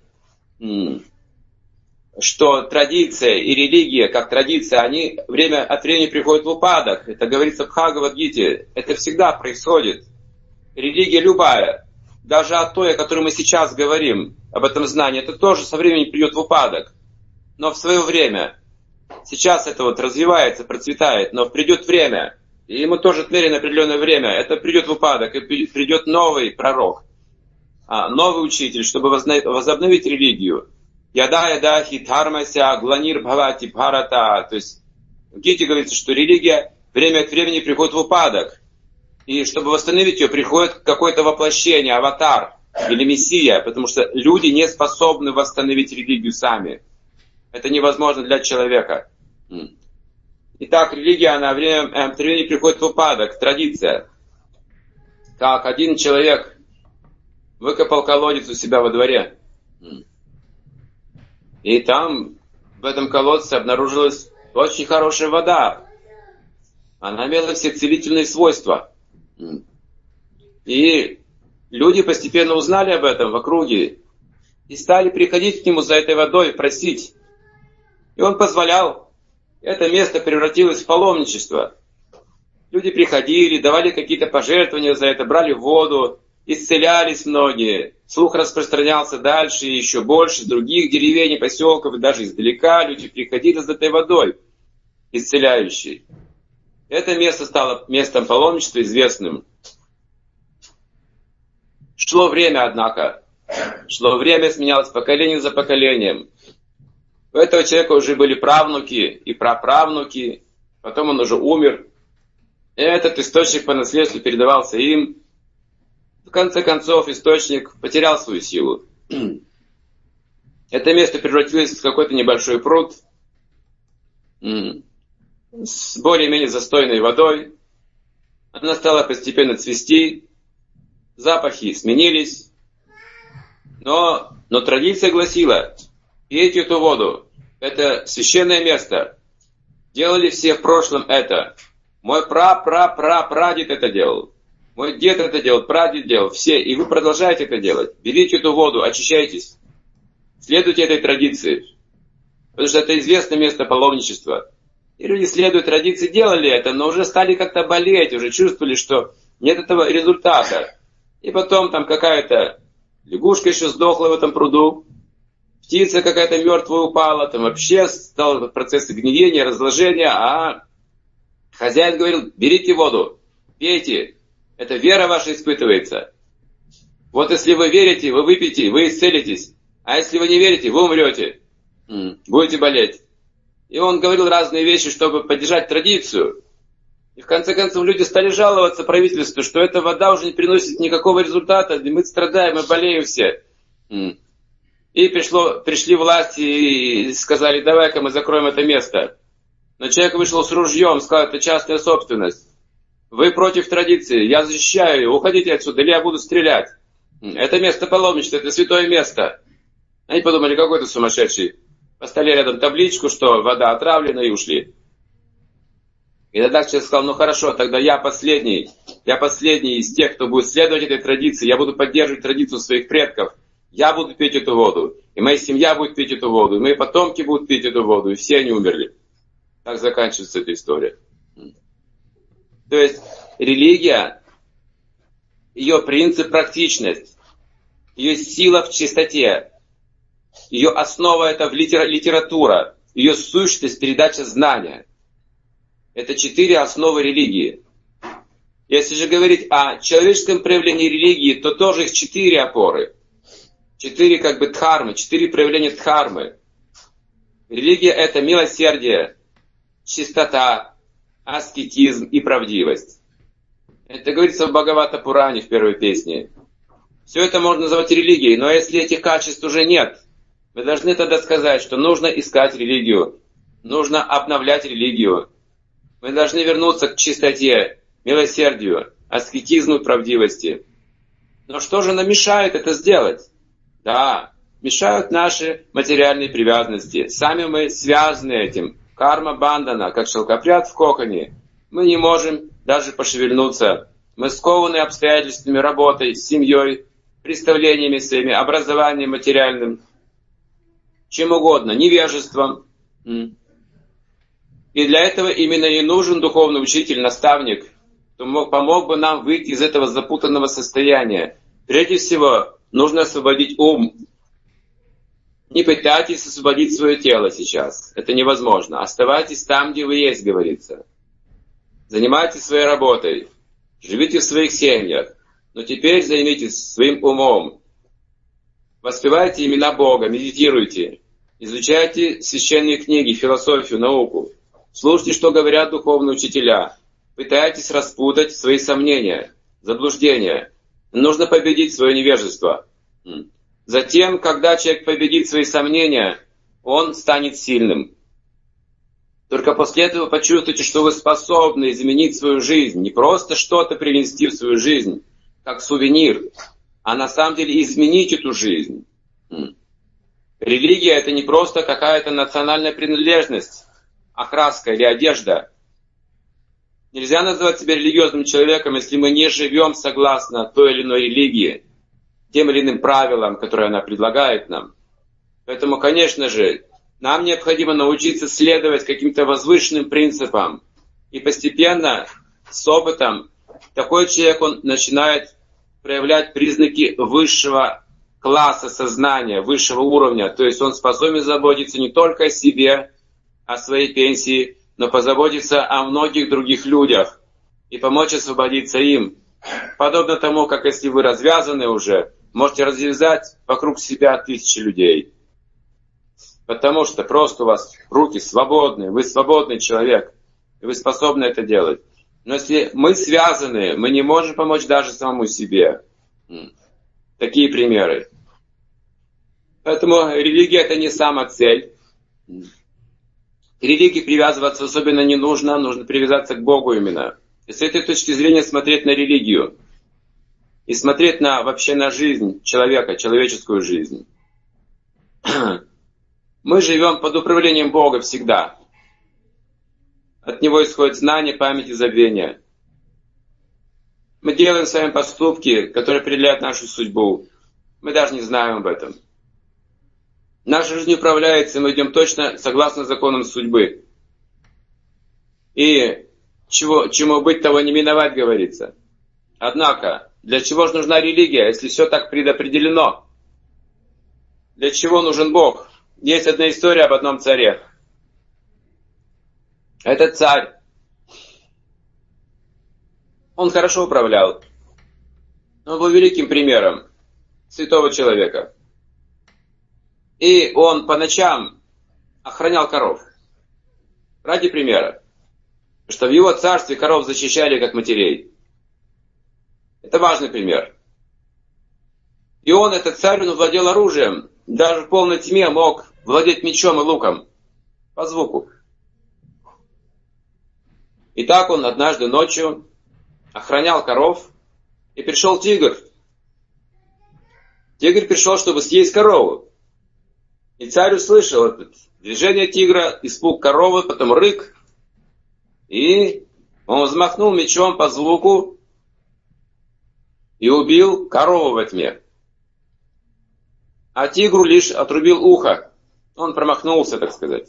что традиция и религия, как традиция, они время от времени приходят в упадок. Это говорится в Бхагавад-гите. Это всегда происходит. Религия любая, даже о той, о которой мы сейчас говорим, об этом знании, это тоже со временем придет в упадок. Но в свое время. Сейчас это вот развивается, процветает, но придет время, и ему тоже отмерено определенное время, это придет в упадок, и придет новый пророк, новый учитель, чтобы возобновить религию. Яда яда хитармася гланир бхавати бхарата. То есть в Гите говорится, что религия время от времени приходит в упадок. И чтобы восстановить ее, приходит какое-то воплощение, аватар или мессия, потому что люди не способны восстановить религию сами. Это невозможно для человека. Итак, религия, она время от времени приходит в упадок, традиция. Как один человек выкопал колодец у себя во дворе. И там, в этом колодце, обнаружилась очень хорошая вода. Она имела все целительные свойства. И люди постепенно узнали об этом в округе и стали приходить к нему за этой водой, просить. И он позволял. Это место превратилось в паломничество. Люди приходили, давали какие-то пожертвования за это, брали воду, исцелялись многие. Слух распространялся дальше, и еще больше, с других деревень, поселков, и даже издалека люди приходили за этой водой, исцеляющей. Это место стало местом паломничества известным. Шло время, однако. Шло время, сменялось поколение за поколением. У этого человека уже были правнуки и праправнуки, потом он уже умер. И этот источник по наследству передавался им. В конце концов, источник потерял свою силу. Это место превратилось в какой-то небольшой пруд с более-менее застойной водой. Она стала постепенно цвести, запахи сменились. Но, но традиция гласила, пейте эту воду. Это священное место. Делали все в прошлом это. Мой пра-пра-пра-прадед это делал. Мой дед это делал, прадед делал. Все. И вы продолжаете это делать. Берите эту воду, очищайтесь. Следуйте этой традиции. Потому что это известное место паломничества. И люди, следуя традиции, делали это, но уже стали как-то болеть, уже чувствовали, что нет этого результата. И потом там какая-то лягушка еще сдохла в этом пруду. Птица какая-то мертвая упала, там вообще стал процесс гниения, разложения, а хозяин говорил, берите воду, пейте, это вера ваша испытывается. Вот если вы верите, вы выпьете, вы исцелитесь, а если вы не верите, вы умрете, будете болеть. И он говорил разные вещи, чтобы поддержать традицию. И в конце концов люди стали жаловаться правительству, что эта вода уже не приносит никакого результата, и мы страдаем, мы болеем все. И пришло, пришли власти и сказали, давай-ка мы закроем это место. Но человек вышел с ружьем, сказал, это частная собственность. Вы против традиции, я защищаю ее, уходите отсюда, или я буду стрелять. Это место паломничества, это святое место. Они подумали, какой ты сумасшедший. Поставили рядом табличку, что вода отравлена, и ушли. И тогда человек сказал, ну хорошо, тогда я последний, я последний из тех, кто будет следовать этой традиции, я буду поддерживать традицию своих предков. Я буду пить эту воду, и моя семья будет пить эту воду, и мои потомки будут пить эту воду, и все они умерли. Так заканчивается эта история. То есть религия, ее принцип практичность, ее сила в чистоте, ее основа это в литера, литература, ее сущность передача знания. Это четыре основы религии. Если же говорить о человеческом проявлении религии, то тоже их четыре опоры. Четыре как бы дхармы, четыре проявления дхармы. Религия — это милосердие, чистота, аскетизм и правдивость. Это говорится в Бхагавата Пуране в первой песне. Все это можно назвать религией, но если этих качеств уже нет, вы должны тогда сказать, что нужно искать религию, нужно обновлять религию. Мы должны вернуться к чистоте, милосердию, аскетизму и правдивости. Но что же нам мешает это сделать? Да, мешают наши материальные привязанности. Сами мы связаны этим. Карма бандана, как шелкопряд в коконе. Мы не можем даже пошевельнуться. Мы скованы обстоятельствами, работой, семьей, представлениями своими, образованием материальным, чем угодно, невежеством. И для этого именно и нужен духовный учитель, наставник, кто мог, помог бы нам выйти из этого запутанного состояния. Прежде всего, нужно освободить ум. Не пытайтесь освободить свое тело сейчас. Это невозможно. Оставайтесь там, где вы есть, говорится. Занимайтесь своей работой. Живите в своих семьях. Но теперь займитесь своим умом. Воспевайте имена Бога, медитируйте. Изучайте священные книги, философию, науку. Слушайте, что говорят духовные учителя. Пытайтесь распутать свои сомнения, заблуждения. Нужно победить свое невежество. Затем, когда человек победит свои сомнения, он станет сильным. Только после этого почувствуйте, что вы способны изменить свою жизнь. Не просто что-то принести в свою жизнь, как сувенир, а на самом деле изменить эту жизнь. Религия — это не просто какая-то национальная принадлежность, окраска или одежда. Нельзя называть себя религиозным человеком, если мы не живем согласно той или иной религии, тем или иным правилам, которые она предлагает нам. Поэтому, конечно же, нам необходимо научиться следовать каким-то возвышенным принципам. И постепенно, с опытом, такой человек, он начинает проявлять признаки высшего класса сознания, высшего уровня. То есть он способен заботиться не только о себе, о своей пенсии, но позаботиться о многих других людях и помочь освободиться им. Подобно тому, как если вы развязаны уже, можете развязать вокруг себя тысячи людей. Потому что просто у вас руки свободные, вы свободный человек, и вы способны это делать. Но если мы связаны, мы не можем помочь даже самому себе. Такие примеры. Поэтому религия — это не самоцель. К религии привязываться особенно не нужно, нужно привязаться к Богу именно. И с этой точки зрения смотреть на религию. И смотреть на, вообще на жизнь человека, человеческую жизнь. Мы живем под управлением Бога всегда. От Него исходит знание, память и забвение. Мы делаем с вами поступки, которые определяют нашу судьбу. Мы даже не знаем об этом. Наша жизнь управляется, и мы идем точно согласно законам судьбы. И чего, чему быть, того не миновать, говорится. Однако, для чего же нужна религия, если все так предопределено? Для чего нужен Бог? Есть одна история об одном царе. Этот царь, он хорошо управлял. Он был великим примером святого человека. И он по ночам охранял коров. Ради примера. Что в его царстве коров защищали как матерей. Это важный пример. И он, этот царь, он владел оружием. Даже в полной тьме мог владеть мечом и луком. По звуку. И так он однажды ночью охранял коров. И пришел тигр. Тигр пришел, чтобы съесть корову. И царь услышал это движение тигра, испуг коровы, потом рык. И он взмахнул мечом по звуку и убил корову во тьме. А тигру лишь отрубил ухо. Он промахнулся, так сказать.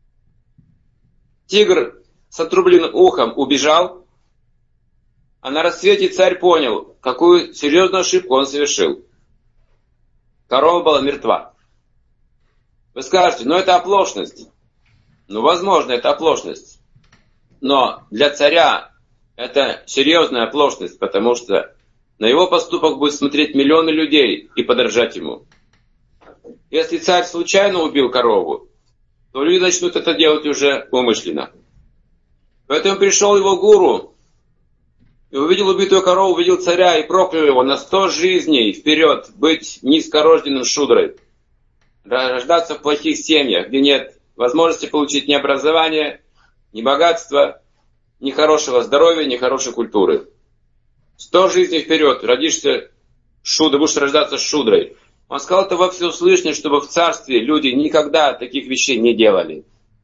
Тигр с отрубленным ухом убежал, а на рассвете царь понял, какую серьезную ошибку он совершил. Корова была мертва. Вы скажете, ну это оплошность. Ну, возможно, это оплошность. Но для царя это серьезная оплошность, потому что на его поступок будет смотреть миллионы людей и подражать ему. Если царь случайно убил корову, то люди начнут это делать уже умышленно. Поэтому пришел его гуру и увидел убитую корову, увидел царя и проклял его на сто жизней вперед быть низкорожденным шудрой, рождаться в плохих семьях, где нет возможности получить ни образование, ни богатства, ни хорошего здоровья, ни хорошей культуры. Сто жизней вперед, родишься шудрой, будешь рождаться шудрой. Он сказал это во всеуслышание, чтобы в царстве люди никогда таких вещей не делали.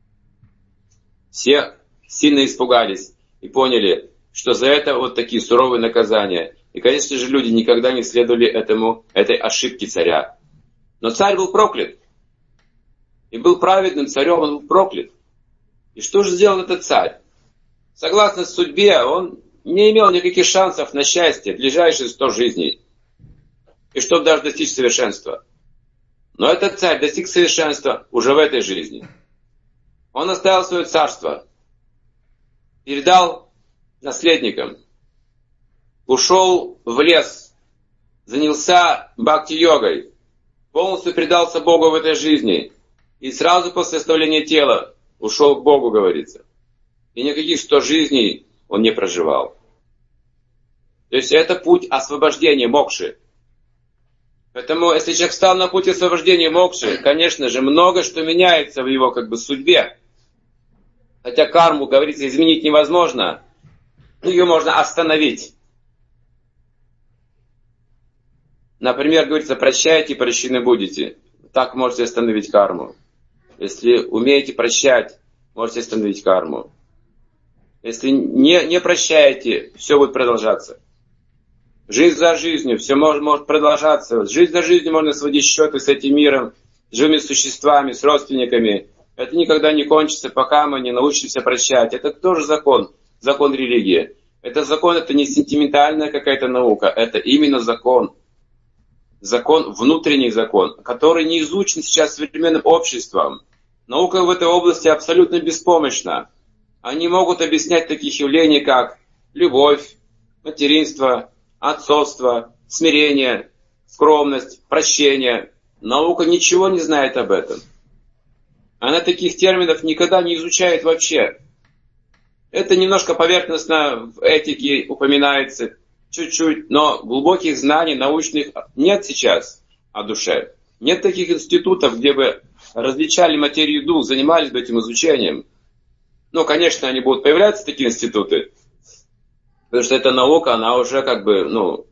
Все сильно испугались и поняли, что за это вот такие суровые наказания. И, конечно же, люди никогда не следовали этому, этой ошибке царя. Но царь был проклят. И был праведным царем, он был проклят. И что же сделал этот царь? Согласно судьбе, он не имел никаких шансов на счастье в ближайшие сто жизней. И чтобы даже достичь совершенства. Но этот царь достиг совершенства уже в этой жизни. Он оставил свое царство. Передал наследникам. Ушел в лес. Занялся бхакти-йогой. Полностью предался Богу в этой жизни. И сразу после оставления тела ушел к Богу, говорится. И никаких сто жизней он не проживал. То есть это путь освобождения мокши. Поэтому, если человек встал на путь освобождения мокши, конечно же, много что меняется в его как бы судьбе. Хотя карму, говорится, изменить невозможно, ее можно остановить. Например, говорится, прощайте, прощены будете. Так можете остановить карму. Если умеете прощать, можете остановить карму. Если не, не прощаете, все будет продолжаться. Жизнь за жизнью, все может, может продолжаться. Жизнь за жизнью можно сводить счеты с этим миром, с живыми существами, с родственниками. Это никогда не кончится, пока мы не научимся прощать. Это тоже закон, закон религии. Это закон, это не сентиментальная какая-то наука, это именно закон. Закон, внутренний закон, который не изучен сейчас современным обществом. Наука в этой области абсолютно беспомощна. Они могут объяснять таких явлений, как любовь, материнство, отцовство, смирение, скромность, прощение. Наука ничего не знает об этом. Она таких терминов никогда не изучает вообще. Это немножко поверхностно в этике упоминается, чуть-чуть, но глубоких знаний научных нет сейчас о душе. Нет таких институтов, где бы различали материю и дух, занимались бы этим изучением. Ну, конечно, они будут появляться, такие институты. Потому что эта наука, она уже как бы, ну,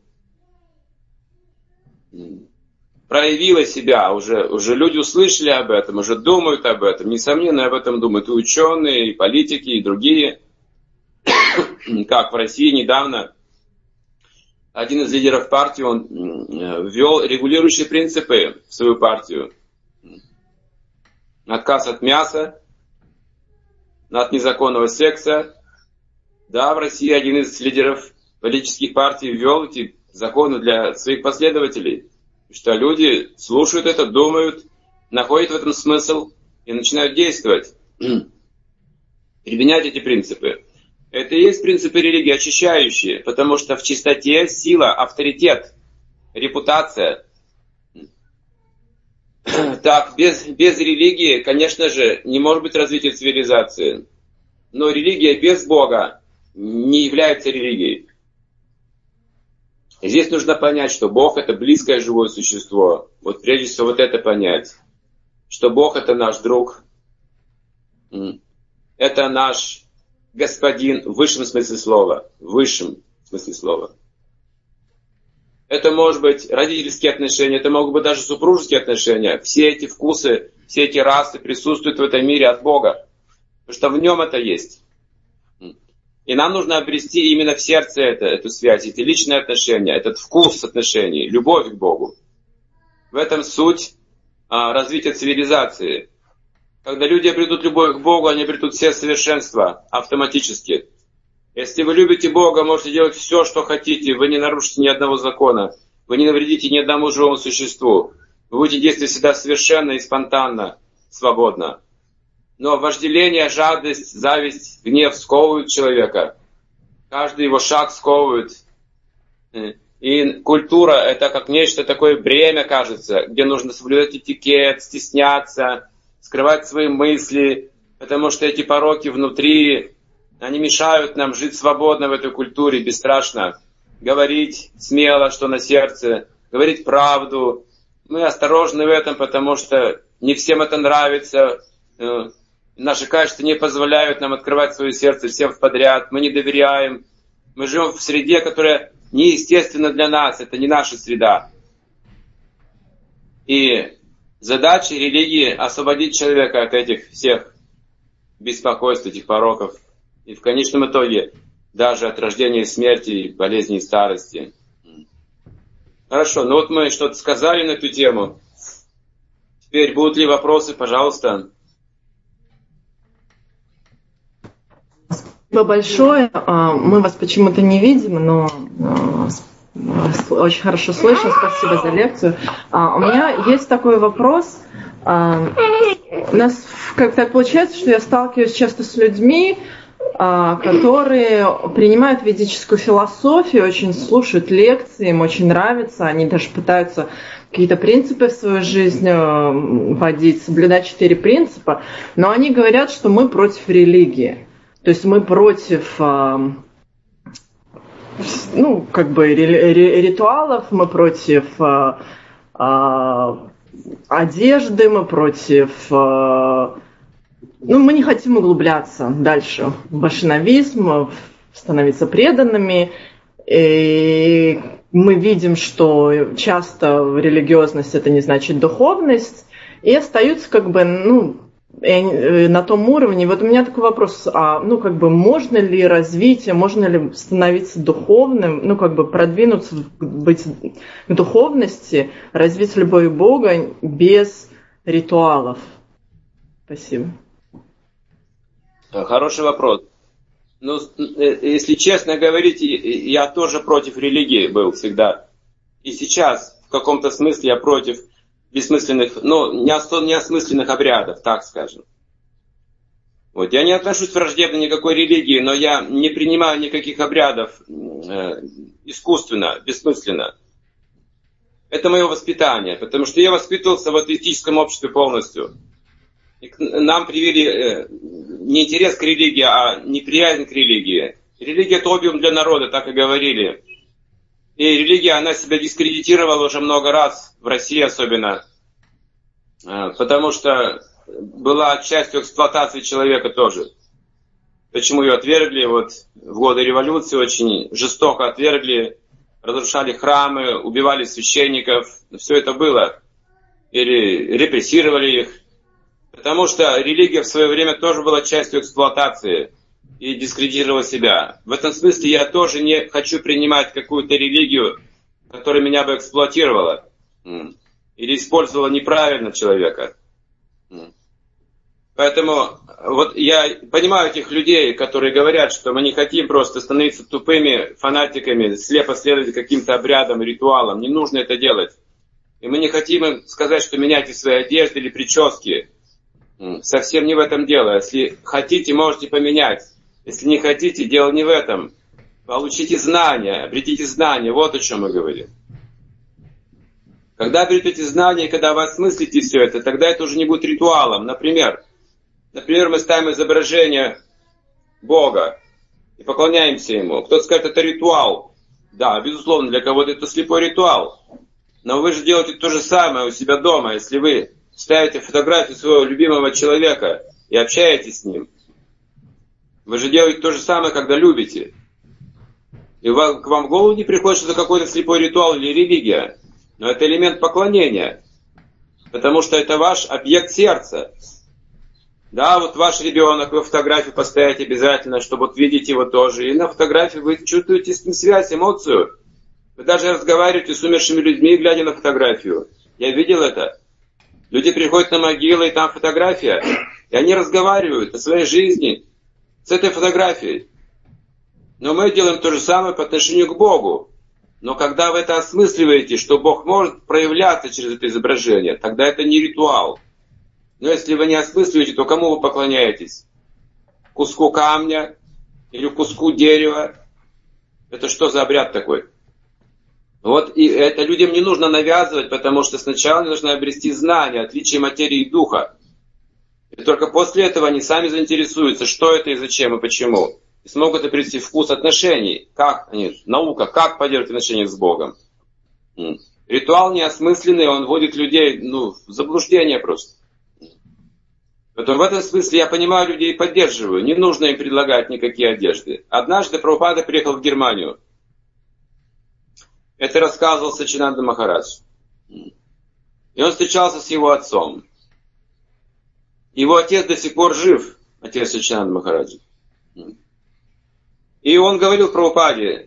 проявила себя. Уже, уже люди услышали об этом, уже думают об этом. Несомненно, об этом думают и ученые, и политики, и другие. Как в России недавно один из лидеров партии, он ввел регулирующие принципы в свою партию. Отказ от мяса, от незаконного секса. Да, в России один из лидеров политических партий ввел эти законы для своих последователей. Что люди слушают это, думают, находят в этом смысл и начинают действовать. Применять эти принципы. Это и есть принципы религии, очищающие, потому что в чистоте сила, авторитет, репутация. Так, без, без религии, конечно же, не может быть развития цивилизации. Но религия без Бога не является религией. И здесь нужно понять, что Бог это близкое живое существо. Вот прежде всего вот это понять. Что Бог это наш друг. Это наш Господин в высшем смысле слова. В высшем смысле слова. Это может быть родительские отношения, это могут быть даже супружеские отношения. Все эти вкусы, все эти расы присутствуют в этом мире от Бога. Потому что в нем это есть. И нам нужно обрести именно в сердце это, эту связь, эти личные отношения, этот вкус отношений, любовь к Богу. В этом суть а, развития цивилизации. Когда люди обретут любовь к Богу, они обретут все совершенства автоматически. Если вы любите Бога, можете делать все, что хотите. Вы не нарушите ни одного закона. Вы не навредите ни одному живому существу. Вы будете действовать всегда совершенно и спонтанно, свободно. Но вожделение, жадность, зависть, гнев сковывают человека. Каждый его шаг сковывает. И культура — это как нечто такое бремя, кажется, где нужно соблюдать этикет, стесняться, скрывать свои мысли, потому что эти пороки внутри, они мешают нам жить свободно в этой культуре, бесстрашно, говорить смело, что на сердце, говорить правду. Мы осторожны в этом, потому что не всем это нравится. Наши качества не позволяют нам открывать свое сердце всем подряд. Мы не доверяем. Мы живем в среде, которая неестественна для нас. Это не наша среда. И задача религии — освободить человека от этих всех беспокойств, этих пороков. И в конечном итоге даже от рождения и смерти, болезни и старости. Хорошо, ну вот мы что-то сказали на эту тему. Теперь будут ли вопросы, пожалуйста? Спасибо большое. Мы вас почему-то не видим, но очень хорошо слышим. Спасибо за лекцию. У меня есть такой вопрос. У нас как так получается, что я сталкиваюсь часто с людьми, которые принимают ведическую философию, очень слушают лекции, им очень нравится, они даже пытаются какие-то принципы в свою жизнь вводить, соблюдать четыре принципа, но они говорят, что мы против религии. То есть мы против, ну, как бы ритуалов, мы против одежды, мы против... Ну, мы не хотим углубляться дальше в вайшнавизм, становиться преданными. И мы видим, что часто религиозность — это не значит духовность. И остаются как бы, ну, на том уровне. Вот у меня такой вопрос, а, ну, как бы, можно ли развитие, можно ли становиться духовным, ну, как бы, продвинуться, быть в духовности, развить любовь к Богу без ритуалов? Спасибо. Хороший вопрос. Ну, если честно говорить, я тоже против религии был всегда. И сейчас, в каком-то смысле, я против бессмысленных, ну, неосмысленных обрядов, так скажем. Вот. Я не отношусь враждебно ни к никакой религии, но я не принимаю никаких обрядов э, искусственно, бессмысленно. Это мое воспитание, потому что я воспитывался в атеистическом обществе полностью. И нам привели э, не интерес к религии, а неприязнь к религии. Религия — это опиум для народа, так и говорили. И религия, она себя дискредитировала уже много раз, в России особенно, э, потому что была частью эксплуатации человека тоже. Почему ее отвергли? Вот в годы революции очень жестоко отвергли, разрушали храмы, убивали священников. Все это было. Или репрессировали их. Потому что религия в свое время тоже была частью эксплуатации и дискредитировала себя. В этом смысле я тоже не хочу принимать какую-то религию, которая меня бы эксплуатировала или использовала неправильно человека. Поэтому вот я понимаю этих людей, которые говорят, что мы не хотим просто становиться тупыми фанатиками, слепо следовать каким-то обрядам, ритуалам. Не нужно это делать. И мы не хотим им сказать, что меняйте свои одежды или прически. Совсем не в этом дело. Если хотите, можете поменять. Если не хотите, дело не в этом. Получите знания, обретите знания. Вот о чем мы говорим. Когда обретете знания, когда вы осмыслите все это, тогда это уже не будет ритуалом. Например, например, мы ставим изображение Бога и поклоняемся Ему. Кто-то скажет, это ритуал. Да, безусловно, для кого-то это слепой ритуал. Но вы же делаете то же самое у себя дома, если вы ставите фотографию своего любимого человека и общаетесь с ним. Вы же делаете то же самое, когда любите. И к вам в голову не приходит, что это какой-то слепой ритуал или религия. Но это элемент поклонения. Потому что это ваш объект сердца. Да, вот ваш ребенок, вы фотографию поставите обязательно, чтобы вот видеть его тоже. И на фотографии вы чувствуете с ним связь, эмоцию. Вы даже разговариваете с умершими людьми, глядя на фотографию. Я видел это. Люди приходят на могилы, и там фотография. И они разговаривают о своей жизни с этой фотографией. Но мы делаем то же самое по отношению к Богу. Но когда вы это осмысливаете, что Бог может проявляться через это изображение, тогда это не ритуал. Но если вы не осмысливаете, то кому вы поклоняетесь? Куску камня или куску дерева? Это что за обряд такой? Вот и это людям не нужно навязывать, потому что сначала они должны обрести знания, отличие материи и духа. И только после этого они сами заинтересуются, что это и зачем и почему. И смогут обрести вкус отношений. Как они, наука, как поддерживать отношения с Богом. Ритуал неосмысленный, он вводит людей ну, в заблуждение просто. Поэтому в этом смысле я понимаю людей и поддерживаю. Не нужно им предлагать никакие одежды. Однажды Прабхупада приехал в Германию. Это рассказывал Саччинанда Махарадж. И он встречался с его отцом. Его отец до сих пор жив, отец Саччинанда Махараджа. И он говорил Прабхупаде: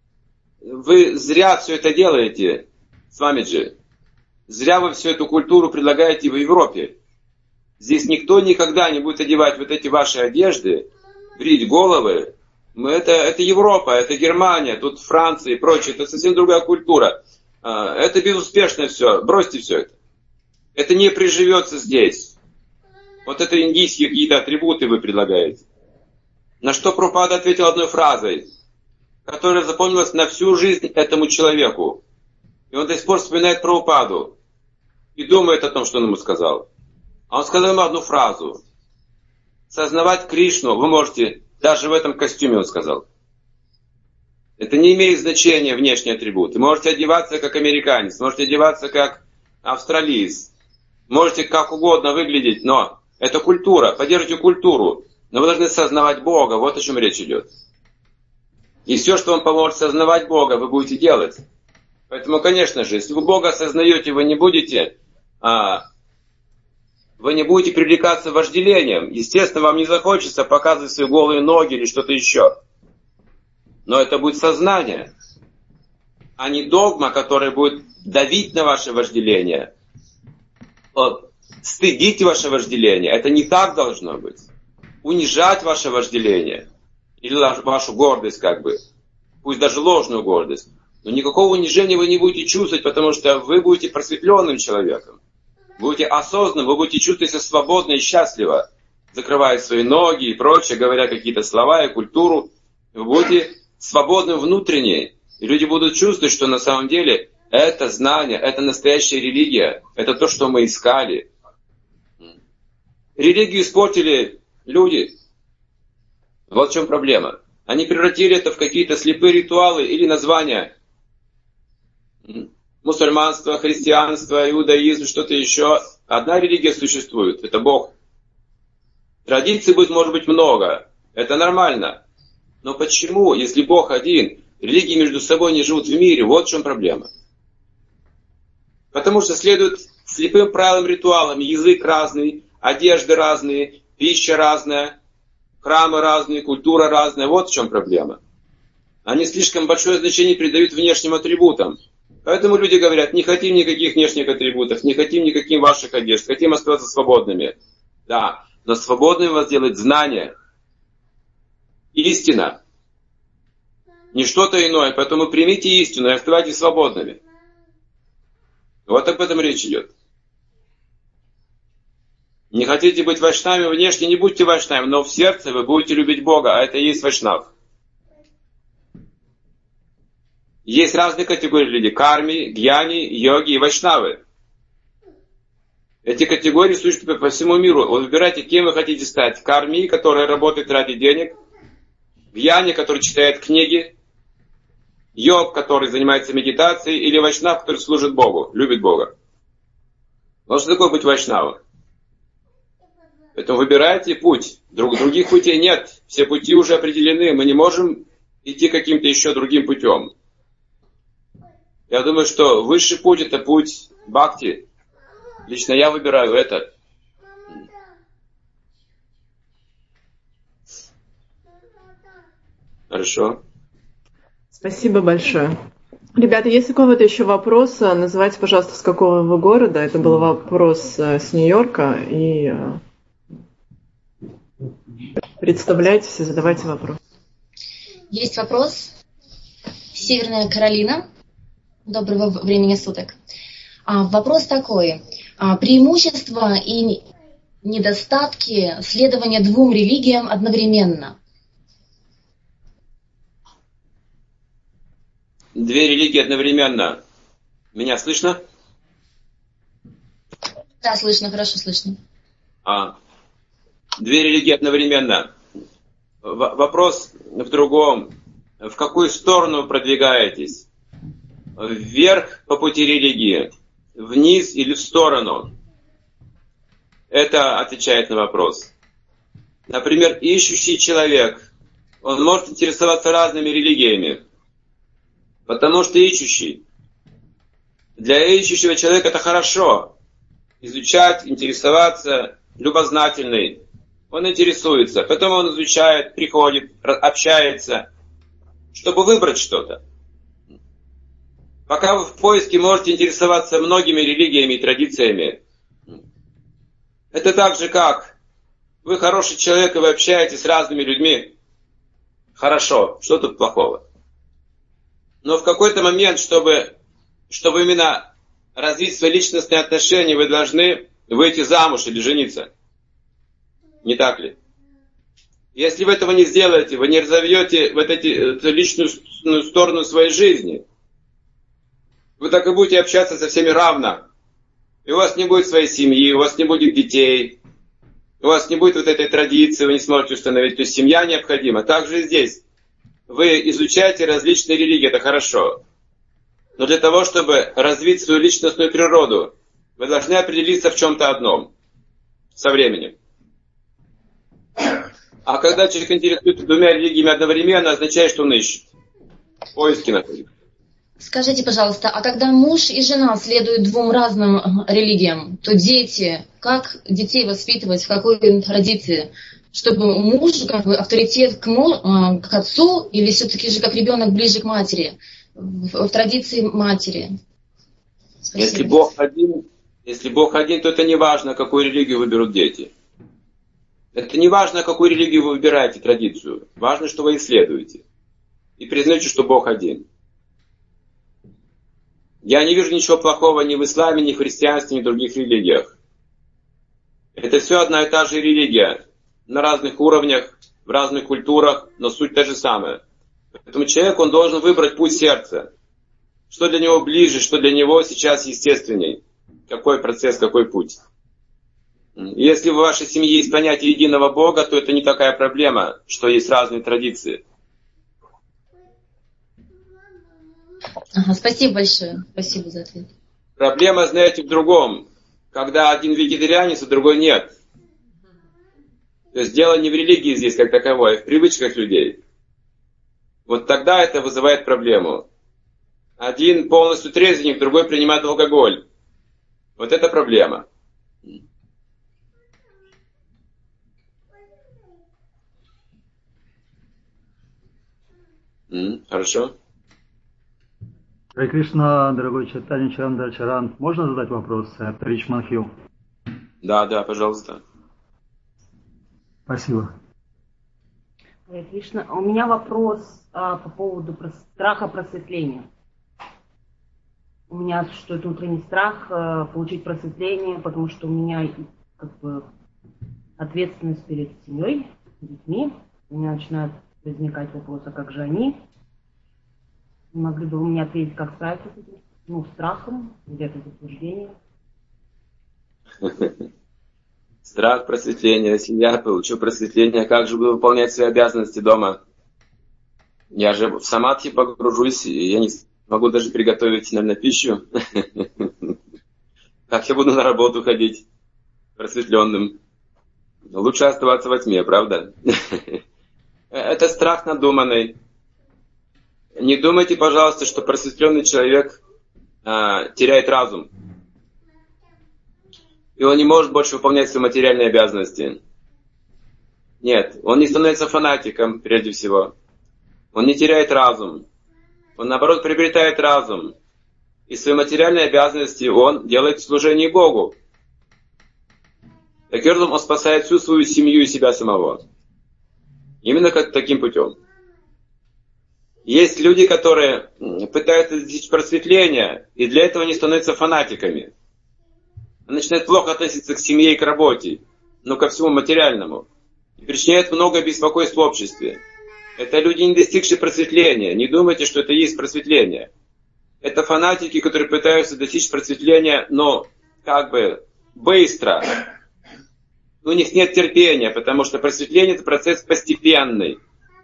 вы зря все это делаете, Свамиджи. Зря вы всю эту культуру предлагаете в Европе. Здесь никто никогда не будет одевать вот эти ваши одежды, брить головы. Это, это Европа, это Германия, тут Франция и прочее. Это совсем другая культура. Это безуспешно все. Бросьте все это. Это не приживется здесь. Вот это индийские какие-то атрибуты вы предлагаете. На что Прабхупада ответил одной фразой, которая запомнилась на всю жизнь этому человеку. И он до сих пор вспоминает Прабхупаду и думает о том, что он ему сказал. А он сказал ему одну фразу. Сознавать Кришну вы можете даже в этом костюме, он сказал. Это не имеет значения внешний атрибут. Вы можете одеваться как американец, можете одеваться как австралиец, можете как угодно выглядеть, но это культура, поддержите культуру. Но вы должны сознавать Бога, вот о чем речь идет. И все, что вам поможет сознавать Бога, вы будете делать. Поэтому, конечно же, если вы Бога осознаете, вы не будете, а, вы не будете привлекаться вожделением. Естественно, вам не захочется показывать свои голые ноги или что-то еще. Но это будет сознание, а не догма, которая будет давить на ваше вожделение. Вот. Стыдить ваше вожделение. Это не так должно быть. Унижать ваше вожделение. Или вашу гордость, как бы. Пусть даже ложную гордость. Но никакого унижения вы не будете чувствовать, потому что вы будете просветленным человеком. Вы будете осознанным, вы будете чувствовать себя свободно и счастливо. Закрывая свои ноги и прочее, говоря какие-то слова и культуру. Вы будете свободным внутренне. И люди будут чувствовать, что на самом деле это знание, это настоящая религия. Это то, что мы искали. Религию испортили люди. Вот в чем проблема. Они превратили это в какие-то слепые ритуалы или названия. Мусульманство, христианство, иудаизм, что-то еще. Одна религия существует, это Бог. Традиций будет, может быть, много. Это нормально. Но почему, если Бог один, религии между собой не живут в мире? Вот в чем проблема. Потому что следуют слепым правилам, ритуалам. Язык разный, одежды разные, пища разная, храмы разные, культура разная. Вот в чем проблема. Они слишком большое значение придают внешним атрибутам. Поэтому люди говорят: не хотим никаких внешних атрибутов, не хотим никаких ваших одежд, хотим оставаться свободными. Да, но свободными вас делает знание. Истина. Не что-то иное. Поэтому примите истину и оставайтесь свободными. Вот об этом речь идет. Не хотите быть вайшнавами внешне, не будьте вайшнавами, но в сердце вы будете любить Бога, а это и есть вайшнав. Есть разные категории людей: карми, гьяни, йоги и вайшнавы. Эти категории существуют по всему миру. Вы выбирайте, кем вы хотите стать. Карми, который работает ради денег. Гьяни, который читает книги. Йог, который занимается медитацией. Или вайшнав, который служит Богу, любит Бога. Вот что такое быть вайшнавом? Поэтому выбирайте путь. Друг, других путей нет. Все пути уже определены. Мы не можем идти каким-то еще другим путем. Я думаю, что высший путь — это путь бхакти. Лично я выбираю это. Хорошо. Спасибо большое. Ребята, есть у кого-то еще вопросы? Называйте, пожалуйста, с какого вы города. Это был вопрос с Нью-Йорка. И представляйтесь и задавайте вопрос. Есть вопрос. Северная Каролина. Доброго времени суток. А, вопрос такой. А, преимущества и недостатки следования двум религиям одновременно? Две религии одновременно. Меня слышно? Да, слышно, хорошо слышно. А, две религии одновременно. В- вопрос в другом. В какую сторону продвигаетесь? Вверх по пути религии? Вниз или в сторону? Это отвечает на вопрос. Например, ищущий человек, он может интересоваться разными религиями, потому что ищущий. Для ищущего человека это хорошо. Изучать, интересоваться, любознательный. Он интересуется, потом он изучает, приходит, общается, чтобы выбрать что-то. Пока вы в поиске можете интересоваться многими религиями и традициями, это так же, как вы хороший человек, и вы общаетесь с разными людьми. Хорошо, что тут плохого? Но в какой-то момент, чтобы, чтобы именно развить свои личностные отношения, вы должны выйти замуж или жениться. Не так ли? Если вы этого не сделаете, вы не разовьете вот эти, эту личную сторону своей жизни, вы так и будете общаться со всеми равно. И у вас не будет своей семьи, у вас не будет детей, у вас не будет вот этой традиции, вы не сможете установить. То есть семья необходима. Также и здесь. Вы изучаете различные религии, это хорошо. Но для того, чтобы развить свою личностную природу, вы должны определиться в чем-то одном. Со временем. А когда человек интересуется двумя религиями одновременно, означает, что он ищет. Поиски находит. Скажите, пожалуйста, а когда муж и жена следуют двум разным религиям, то дети, как детей воспитывать, в какой традиции? Чтобы муж, как бы, авторитет к, му, к отцу, или все-таки же как ребенок ближе к матери, в, в традиции матери? Спасибо. Если Бог один, если Бог один, то это не важно, какую религию выберут дети. Это не важно, какую религию вы выбираете, традицию. Важно, что вы исследуете. И признаете, что Бог один. Я не вижу ничего плохого ни в исламе, ни в христианстве, ни в других религиях. Это все одна и та же религия. На разных уровнях, в разных культурах, но суть та же самая. Поэтому человек, он должен выбрать путь сердца. Что для него ближе, что для него сейчас естественней. Какой процесс, какой путь. Если в вашей семье есть понятие единого Бога, то это не такая проблема, что есть разные традиции. Ага, спасибо большое. Спасибо за ответ. Проблема, знаете, в другом. Когда один вегетарианец, а другой нет. То есть дело не в религии здесь как таковой, а в привычках людей. Вот тогда это вызывает проблему. Один полностью трезвенник, другой принимает алкоголь. Вот это проблема. М, хорошо. Харе Кришна, дорогой Чайтанья Чарандра Чаран, можно задать вопрос? Это Ричман Хилл. Да, да, пожалуйста. Спасибо. Харе Кришна, у меня вопрос а, по поводу прос- страха просветления. У меня существует внутренний страх а, получить просветление, потому что у меня как бы ответственность перед семьей, детьми. У меня начинают возникать вопросы, а как же они? Не могли бы вы мне ответить, как справиться с этим? Ну, страхом, где-то заблуждением. Страх просветления. Если я получу просветление, как же буду выполнять свои обязанности дома? Я же в самадхи погружусь, и я не могу даже приготовить, наверное, пищу. Как я буду на работу ходить просветленным? Лучше оставаться во тьме, правда? Это страх надуманный. Не думайте, пожалуйста, что просветленный человек а, теряет разум. И он не может больше выполнять свои материальные обязанности. Нет, он не становится фанатиком, прежде всего. Он не теряет разум. Он, наоборот, приобретает разум. И свои материальные обязанности он делает в служении Богу. Таким образом, он спасает всю свою семью и себя самого. Именно как таким путем. Есть люди, которые пытаются достичь просветления, и для этого они становятся фанатиками. Они начинают плохо относиться к семье и к работе. но ко всему материальному. И причиняет много беспокойств в обществе. Это люди, не достигшие просветления. Не думайте, что это есть просветление. Это фанатики, которые пытаются достичь просветления, но как бы быстро. У них нет терпения, потому что просветление – это процесс постепенный.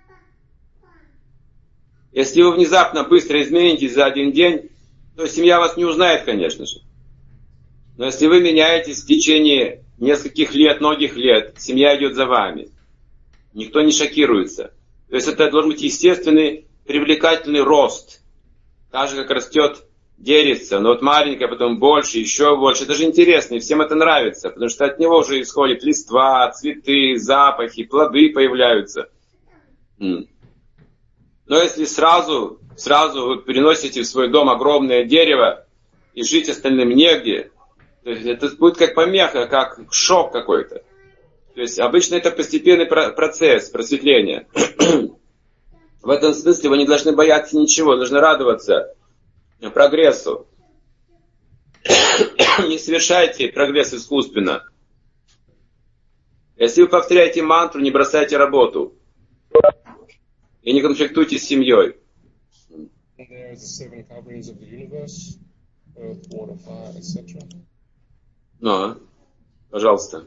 Если вы внезапно быстро изменитесь за один день, то семья вас не узнает, конечно же. Но если вы меняетесь в течение нескольких лет, многих лет, семья идет за вами. Никто не шокируется. То есть это должен быть естественный, привлекательный рост. Так же, как растет деревце, но вот маленькое, потом больше, еще больше. Это же интересно, и всем это нравится, потому что от него уже исходит листва, цветы, запахи, плоды появляются. Но если сразу, сразу вы переносите в свой дом огромное дерево, и жить остальным негде, то есть это будет как помеха, как шок какой-то. То есть обычно это постепенный процесс просветления. В этом смысле вы не должны бояться ничего, должны радоваться прогрессу. Не совершайте прогресс искусственно. Если вы повторяете мантру, не бросайте работу. И не конфликтуйте с семьей. Ну, пожалуйста.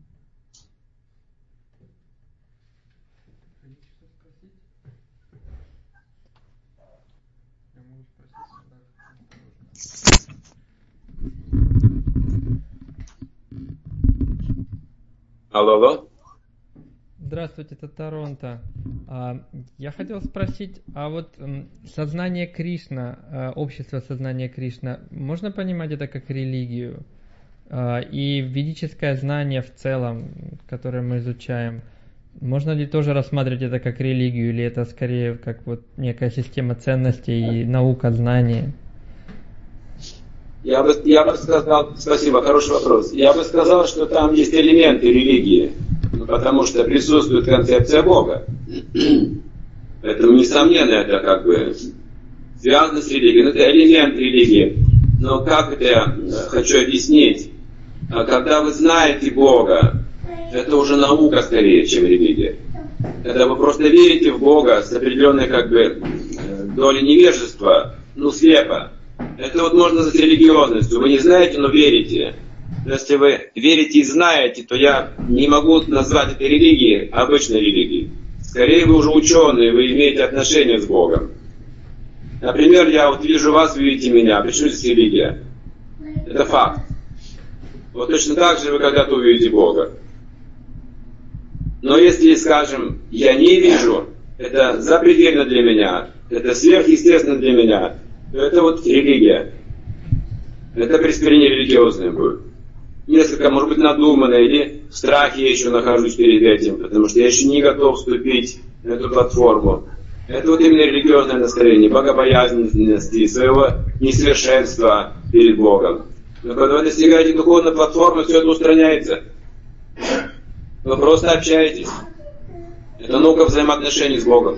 Алло, алло. Здравствуйте, это Торонто. Я хотел спросить, а вот сознание Кришна, общество сознания Кришна, можно понимать это как религию? И ведическое знание в целом, которое мы изучаем, можно ли тоже рассматривать это как религию, или это скорее как вот некая система ценностей и наука знания? Я бы, я бы сказал, спасибо, хороший вопрос. Я бы сказал, что там есть элементы религии, потому что присутствует концепция Бога. Поэтому, несомненно, это как бы связано с религией. Но это элемент религии. Но как это я хочу объяснить? Когда вы знаете Бога, это уже наука скорее, чем религия. Когда вы просто верите в Бога с определенной как бы долей невежества, ну слепо. Это вот можно назвать религиозностью. Вы не знаете, но верите. Если вы верите и знаете, то я не могу назвать это религией, обычной религией. Скорее вы уже ученые, вы имеете отношение с Богом. Например, я вот вижу вас, вы видите меня. Почему здесь религия? Это факт. Вот точно так же вы когда-то увидите Бога. Но если, скажем, я не вижу, это запредельно для меня, это сверхъестественно для меня, то это вот религия. Это преступление религиозное будет. Несколько, может быть, надуманное, или в страхе я еще нахожусь перед этим, потому что я еще не готов вступить на эту платформу. Это вот именно религиозное настроение, богобоязненности, своего несовершенства перед Богом. Но когда вы достигаете духовной платформы, все это устраняется. Вы просто общаетесь. Это наука взаимоотношений с Богом.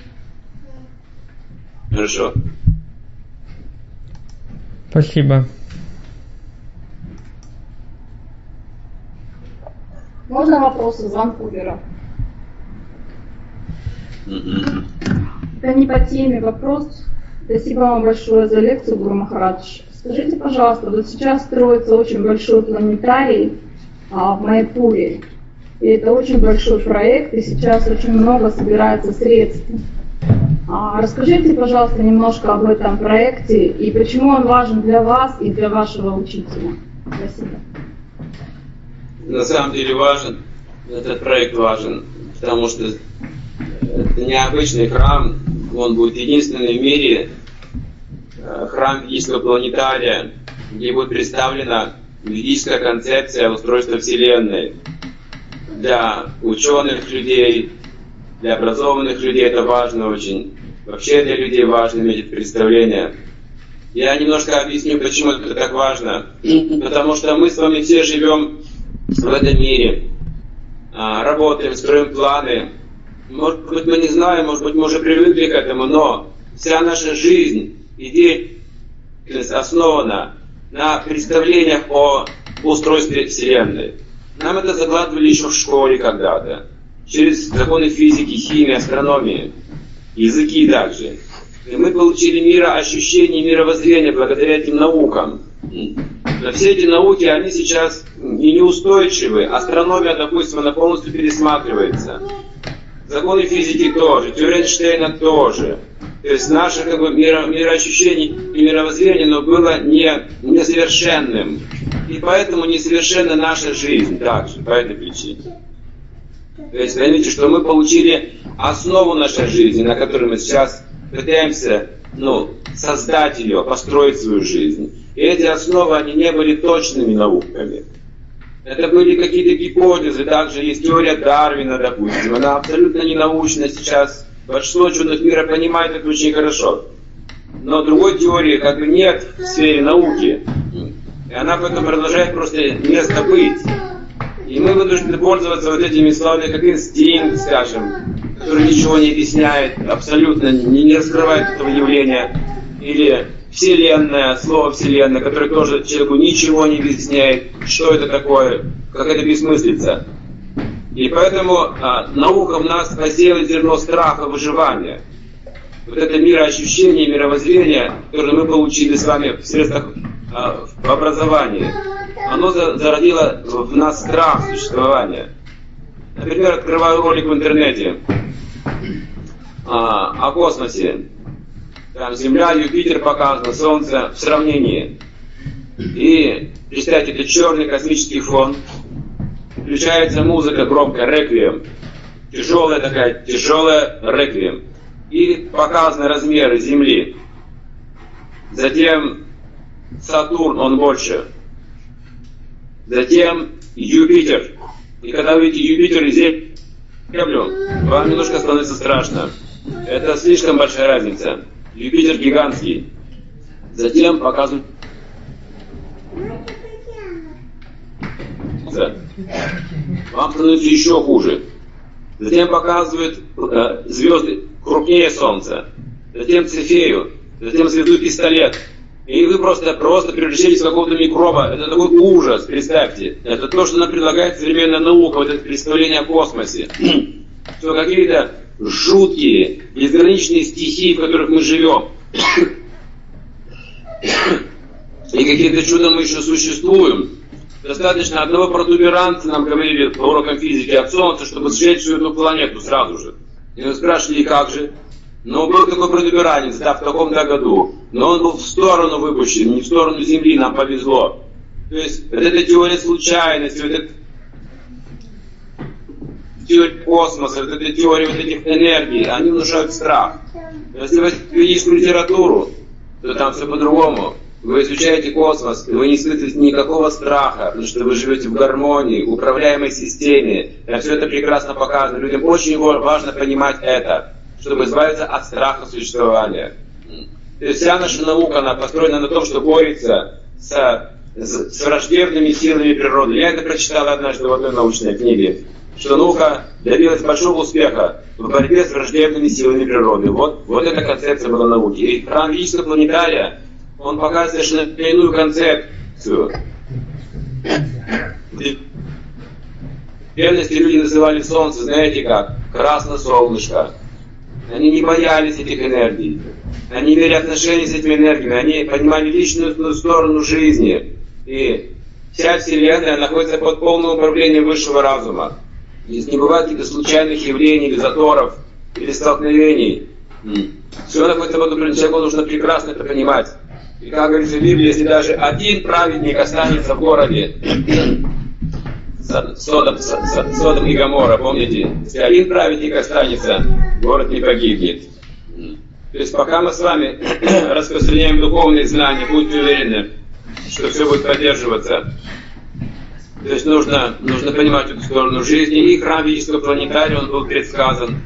Хорошо. Спасибо. Можно вопрос из Ванкувера? Mm-hmm. Это не по теме вопрос. Спасибо вам большое за лекцию, Гуру Махарадж. Скажите, пожалуйста, вот сейчас строится очень большой планетарий а, в Майпуре. И это очень большой проект, и сейчас очень много собирается средств. А, расскажите, пожалуйста, немножко об этом проекте и почему он важен для вас и для вашего учителя. Спасибо. На самом деле важен, этот проект важен, потому что это необычный храм, он будет единственный в мире храм ведического планетария, где будет представлена ведическая концепция устройства Вселенной. Для ученых людей, для образованных людей это важно очень. Вообще для людей важно иметь это представление. Я немножко объясню, почему это так важно. Потому что мы с вами все живем в этом мире, работаем, строим планы. Может быть, мы не знаем, может быть, мы уже привыкли к этому, но вся наша жизнь и деятельность основана на представлениях о устройстве Вселенной. Нам это закладывали еще в школе когда-то. Через законы физики, химии, астрономии, языки также. И мы получили мироощущение, мировоззрение благодаря этим наукам. Но все эти науки, они сейчас и неустойчивы. Астрономия, допустим, она полностью пересматривается. Законы физики тоже, теория Эйнштейна тоже. То есть наше как бы, миро, мироощущение и мировоззрение, но было не, несовершенным. И поэтому несовершенна наша жизнь также, по этой причине. То есть поймите, что мы получили основу нашей жизни, на которой мы сейчас пытаемся ну, создать ее, построить свою жизнь. И эти основы, они не были точными науками. Это были какие-то гипотезы, также есть теория Дарвина, допустим. Она абсолютно не научна сейчас. Большинство ученых мира понимает это очень хорошо. Но другой теории как бы нет в сфере науки. И она поэтому продолжает просто место быть. И мы вынуждены пользоваться вот этими словами, как инстинкт, скажем, который ничего не объясняет, абсолютно не, не раскрывает этого явления. Или Вселенная, слово Вселенная, которое тоже человеку ничего не объясняет, что это такое, как это бессмыслица. И поэтому а, наука в нас посеяла зерно страха, выживания. Вот это мироощущение, мировоззрение, которое мы получили с вами в средствах а, в образовании, оно за, зародило в нас страх существования. Например, открываю ролик в интернете а, о космосе. Там Земля, Юпитер показано, Солнце в сравнении. И представьте, это черный космический фон. Включается музыка громкая, реквием. Тяжелая такая, тяжелая реквием. И показаны размеры Земли. Затем Сатурн, он больше. Затем Юпитер. И когда вы видите Юпитер и Землю, вам немножко становится страшно. Это слишком большая разница. Юпитер гигантский. Затем показывают вам становится еще хуже. Затем показывают э, звезды крупнее Солнца. Затем Цефею. Затем звезду Пистолет. И вы просто, просто превращаетесь в какого-то микроба. Это такой ужас, представьте. Это то, что нам предлагает современная наука, вот это представление о космосе. Что какие-то жуткие, безграничные стихии, в которых мы живем. И каким-то чудом мы еще существуем. Достаточно одного протуберанца, нам говорили по урокам физики, от Солнца, чтобы сжечь всю эту планету сразу же. И мы спрашивали, как же? Но был такой протуберанец, да, в таком-то году. Но он был в сторону выпущен, не в сторону Земли, нам повезло. То есть, вот эта теория случайности, вот эта теория космоса, вот эта теория вот этих энергий, они внушают страх. Если вы видите литературу, то там все по-другому. Вы изучаете космос, и вы не испытываете никакого страха, потому что вы живете в гармонии, управляемой системе. И все это прекрасно показано. Людям очень важно понимать это, чтобы избавиться от страха существования. То есть вся наша наука, она построена на том, что борется с, с, с враждебными силами природы. Я это прочитал однажды в одной научной книге, что наука добилась большого успеха в борьбе с враждебными силами природы. Вот, вот эта концепция была науки. И храм физического планетария, он показывает совершенно иную концепцию. В древности люди называли Солнце, знаете как? Красное солнышко. Они не боялись этих энергий. Они имели отношения с этими энергиями. Они понимали личную сторону жизни. И вся Вселенная находится под полным управлением высшего разума. Здесь не бывает каких-то случайных явлений, или заторов, или столкновений. Все находится под управлением. Человеку нужно прекрасно это понимать. И как говорится в Библии, если даже один праведник останется в городе, Содом, Содом и Гоморра, помните? Если один праведник останется, город не погибнет. То есть пока мы с вами распространяем духовные знания, будьте уверены, что все будет поддерживаться. То есть нужно, нужно понимать эту сторону жизни. И храм физического планетария, он был предсказан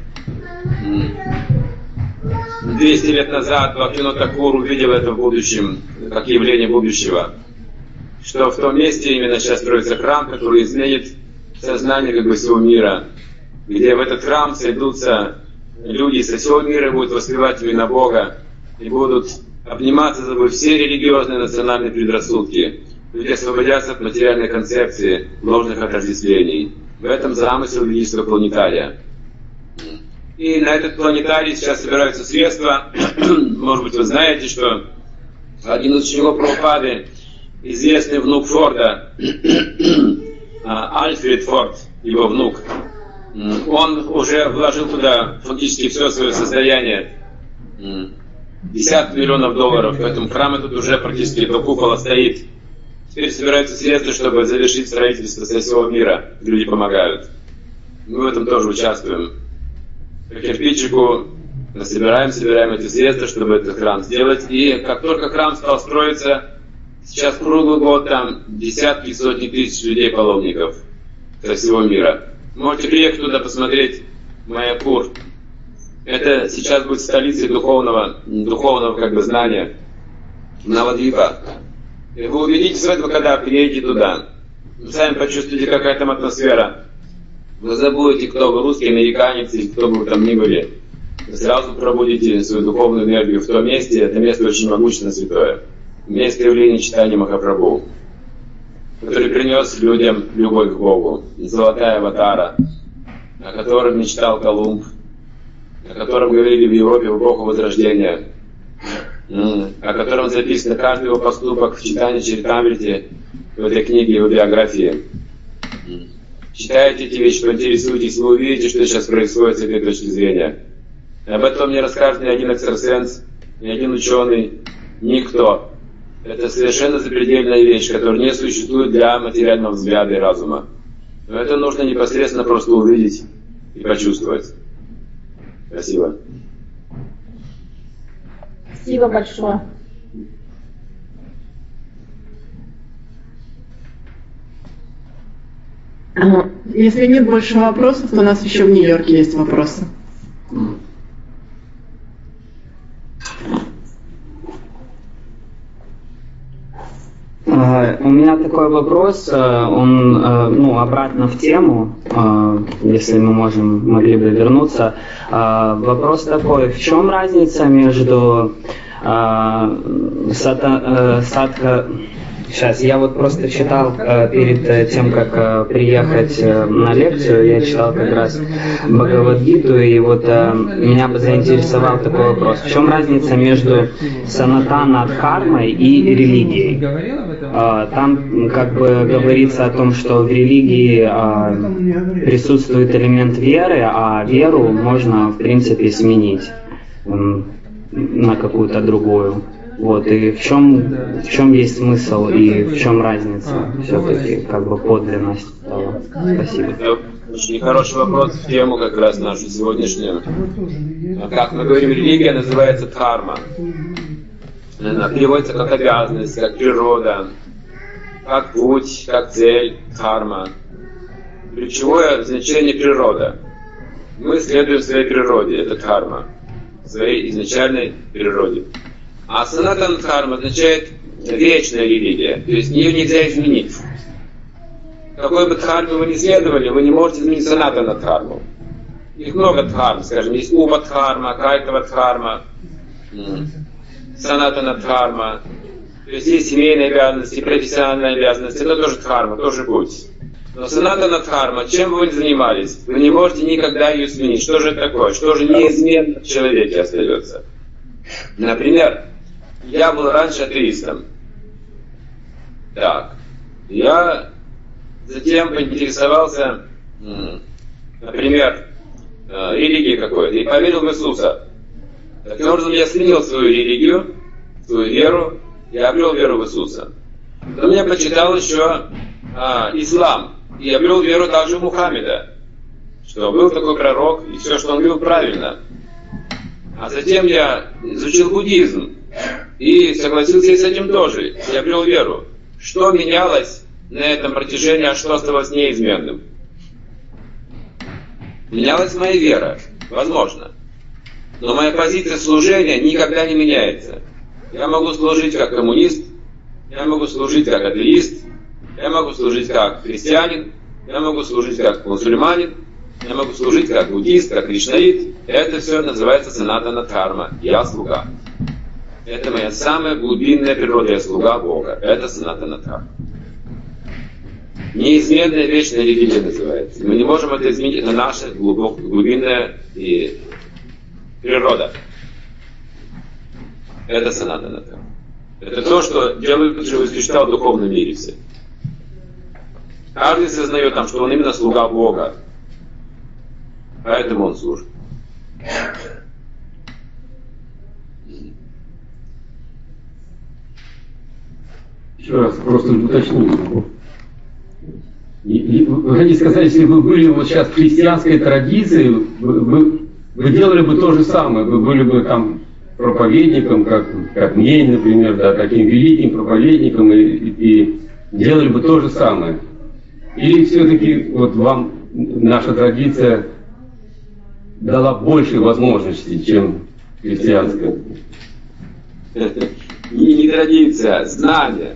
двести лет назад. Бхактивинода Тхакур увидел это в будущем, как явление будущего. Что в том месте именно сейчас строится храм, который изменит сознание как бы всего мира. Где в этот храм сойдутся люди со всего мира, будут воспевать именно Бога. И будут обниматься за собой все религиозные национальные предрассудки. люди освободятся от материальной концепции ложных отождествлений. В этом замысел величества планетария. И на этот планетарий сейчас собираются средства. Может быть, вы знаете, что один из учеников Прабхупады, известный внук Форда, Альфред Форд, его внук, он уже вложил туда фактически все свое состояние, десятки миллионов долларов, поэтому храм этот уже практически до купола стоит. Теперь собираются средства, чтобы завершить строительство всего мира. Люди помогают. Мы в этом тоже участвуем. По кирпичику собираем, собираем эти средства, чтобы этот храм сделать. И как только храм стал строиться, сейчас круглый год там десятки, сотни тысяч людей, паломников со всего мира. Можете приехать туда посмотреть Майяпур. Это сейчас будет столицей духовного, духовного как бы знания Навадвипа. И вы убедитесь в этом, когда приедете туда. Вы сами почувствуете, какая там атмосфера. Вы забудете, кто вы, русский, американец, или кто бы вы там ни были. Вы сразу пробудите свою духовную энергию в том месте. Это место очень могущественно святое. Место явления читания Махапрабху, который принес людям любовь к Богу. Золотая аватара, о котором мечтал Колумб, о котором говорили в Европе в эпоху Возрождения, о котором записан каждый его поступок в читании Чаритамрити, в этой книге, его биографии. Читайте эти вещи, поинтересуйтесь, вы увидите, что сейчас происходит с этой точки зрения. Об этом не расскажет ни один экстрасенс, ни один ученый, никто. Это совершенно запредельная вещь, которая не существует для материального взгляда и разума. Но это нужно непосредственно просто увидеть и почувствовать. Спасибо. Спасибо большое. Если нет больше вопросов, то у нас еще в Нью-Йорке есть вопросы. У меня такой вопрос, он ну, обратно в тему, если мы можем, могли бы вернуться. Вопрос такой, в чем разница между сата, садха... Сейчас, я вот просто читал перед тем, как приехать на лекцию, я читал как раз Бхагавад-гиту, и вот меня бы заинтересовал такой вопрос. В чем разница между санатана-дхармой и религией? Там как бы говорится о том, что в религии присутствует элемент веры, а веру можно, в принципе, сменить на какую-то другую. Вот, и в чем, в чем есть смысл и в чем разница все-таки, как бы подлинность того? Спасибо. Это очень хороший вопрос в тему как раз нашу сегодняшнюю. Как мы говорим, религия называется дхарма. Она переводится как обязанность, как природа, как путь, как цель, дхарма. Ключевое значение природа. Мы следуем своей природе, это дхарма, своей изначальной природе. А санатана дхарма означает вечная религия, то есть ее нельзя изменить. Какой бы дхарме вы ни следовали, вы не можете изменить санатана дхарму. Их много дхарм, скажем, есть уба дхарма, кайтава дхарма, санатана дхарма. То есть есть семейные обязанности, профессиональные обязанности, это тоже дхарма, тоже путь. Но санатана дхарма, чем бы вы ни занимались, вы не можете никогда ее изменить. Что же это такое? Что же неизменно в человеке остается? Например, я был раньше атеистом. Так. Я затем поинтересовался, например, религией какой-то и поверил в Иисуса. Таким образом, я сменил свою религию, свою веру, я обрел веру в Иисуса. Потом я почитал еще а, ислам, и обрел веру также в Мухаммеда, что был такой пророк, и все, что он говорил, правильно. А затем я изучил буддизм и согласился и с этим тоже. Я обрел веру. Что менялось на этом протяжении, а что оставалось неизменным? Менялась моя вера, возможно. Но моя позиция служения никогда не меняется. Я могу служить как коммунист, я могу служить как атеист, я могу служить как христианин, я могу служить как мусульманин, я могу служить как буддист, как кришнаит. Это все называется санатана дхарма. Я слуга. Это моя самая глубинная природа. Я слуга Бога. Это санатана дхарма. Неизменная вечная религия называется. Мы не можем это изменить, это наша глубокая, глубинная и природа. Это санатана. Это то, что делает живого существа в духовном мире все. Каждый сознает там, что он именно слуга Бога. Поэтому он служит. Еще раз просто уточню. И, и, вы хотите сказать, если бы вы были вот сейчас в христианской традиции, вы, вы, вы делали бы то же самое, вы были бы там проповедником, как, как мне, например, да, таким великим проповедником, и, и, и делали бы то же самое. Или все-таки вот вам наша традиция дала больше возможностей, чем христианская? Не, не традиция, а знание.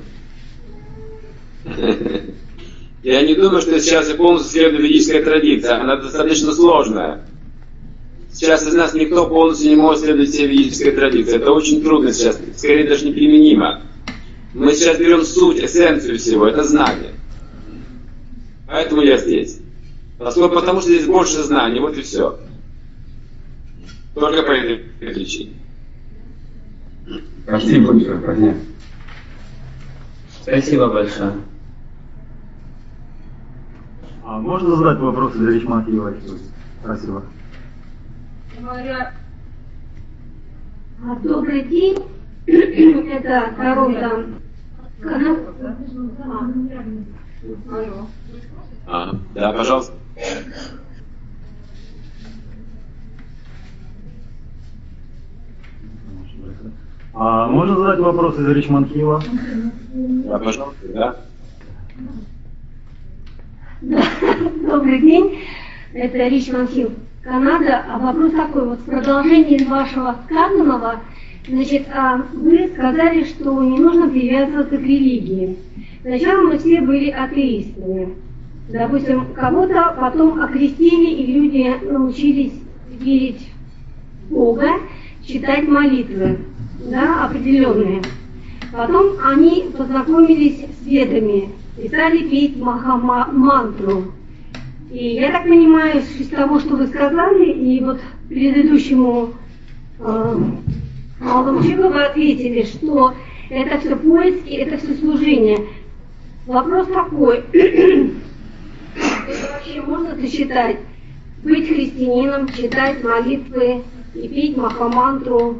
Я не думаю, что сейчас я полностью следую ведической традиции. Она достаточно сложная. Сейчас из нас никто полностью не может следовать всей ведической традиции. Это очень трудно сейчас, скорее даже неприменимо. Мы сейчас берем суть, эссенцию всего, это знание. Поэтому я здесь. Поскольку, потому что здесь больше знаний, вот и все. Только по этой причине. Спасибо большое, понятно. Спасибо большое. А можно задать вопрос для Ричмана Киева? Спасибо. Добрый день. Это Таронта. А, да, пожалуйста. А можно задать вопрос из Ричмана Киева? Да, пожалуйста, да. Добрый день. Это Ричмонд Хилл, Канада. А вопрос такой, вот в продолжении вашего сказанного, значит, вы сказали, что не нужно привязываться к религии. Сначала мы все были атеистами. Допустим, кого-то потом окрестили, и люди научились верить в Бога, читать молитвы, да, определенные. Потом они познакомились с ведами и стали петь Махамантру. И я так понимаю, из того, что вы сказали, и вот предыдущему э, молодому человеку вы ответили, что это все поиски, это все служение. Вопрос такой, это вообще можно сочетать, быть христианином, читать молитвы и петь Махамантру?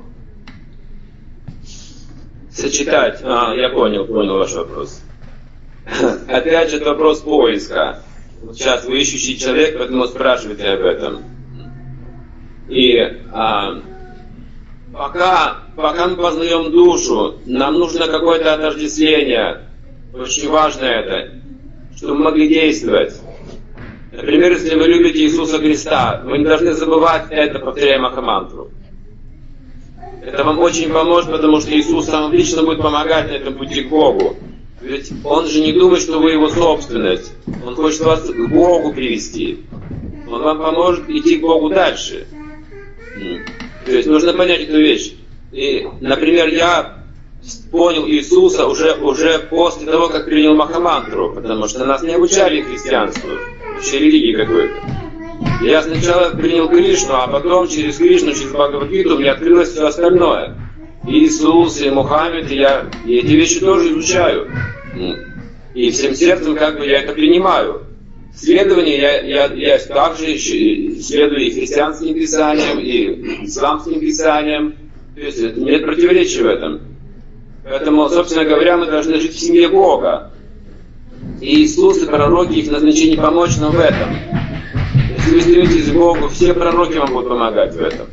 Сочетать, а, я понял, понял ваш вопрос. Опять же, это вопрос поиска. Вот сейчас вы ищущий человек, поэтому спрашиваете об этом. И а, пока, пока мы познаем душу, нам нужно какое-то отождествление. Очень важно это, чтобы мы могли действовать. Например, если вы любите Иисуса Христа, вы не должны забывать это, повторяя Махамантру. Это вам очень поможет, потому что Иисус сам лично будет помогать на этом пути к Богу. Ведь Он же не думает, что вы Его собственность. Он хочет вас к Богу привести. Он вам поможет идти к Богу дальше. То есть нужно понять эту вещь. И, например, я понял Иисуса уже, уже после того, как принял Махамантру, потому что нас не обучали христианству, вообще религии какой-то. Я сначала принял Кришну, а потом через Кришну, через Бхагавад-гиту мне открылось все остальное. И Иисус, и Мухаммед, и я и эти вещи тоже изучаю. И всем сердцем как бы я это принимаю. Следование я, я, я также следую и христианским писаниям, и исламским писаниям. То есть нет противоречия в этом. Поэтому, собственно говоря, мы должны жить в семье Бога. И Иисус и пророки, их назначение помочь нам в этом. Если вы стремитесь к Богу, все пророки вам будут помогать в этом.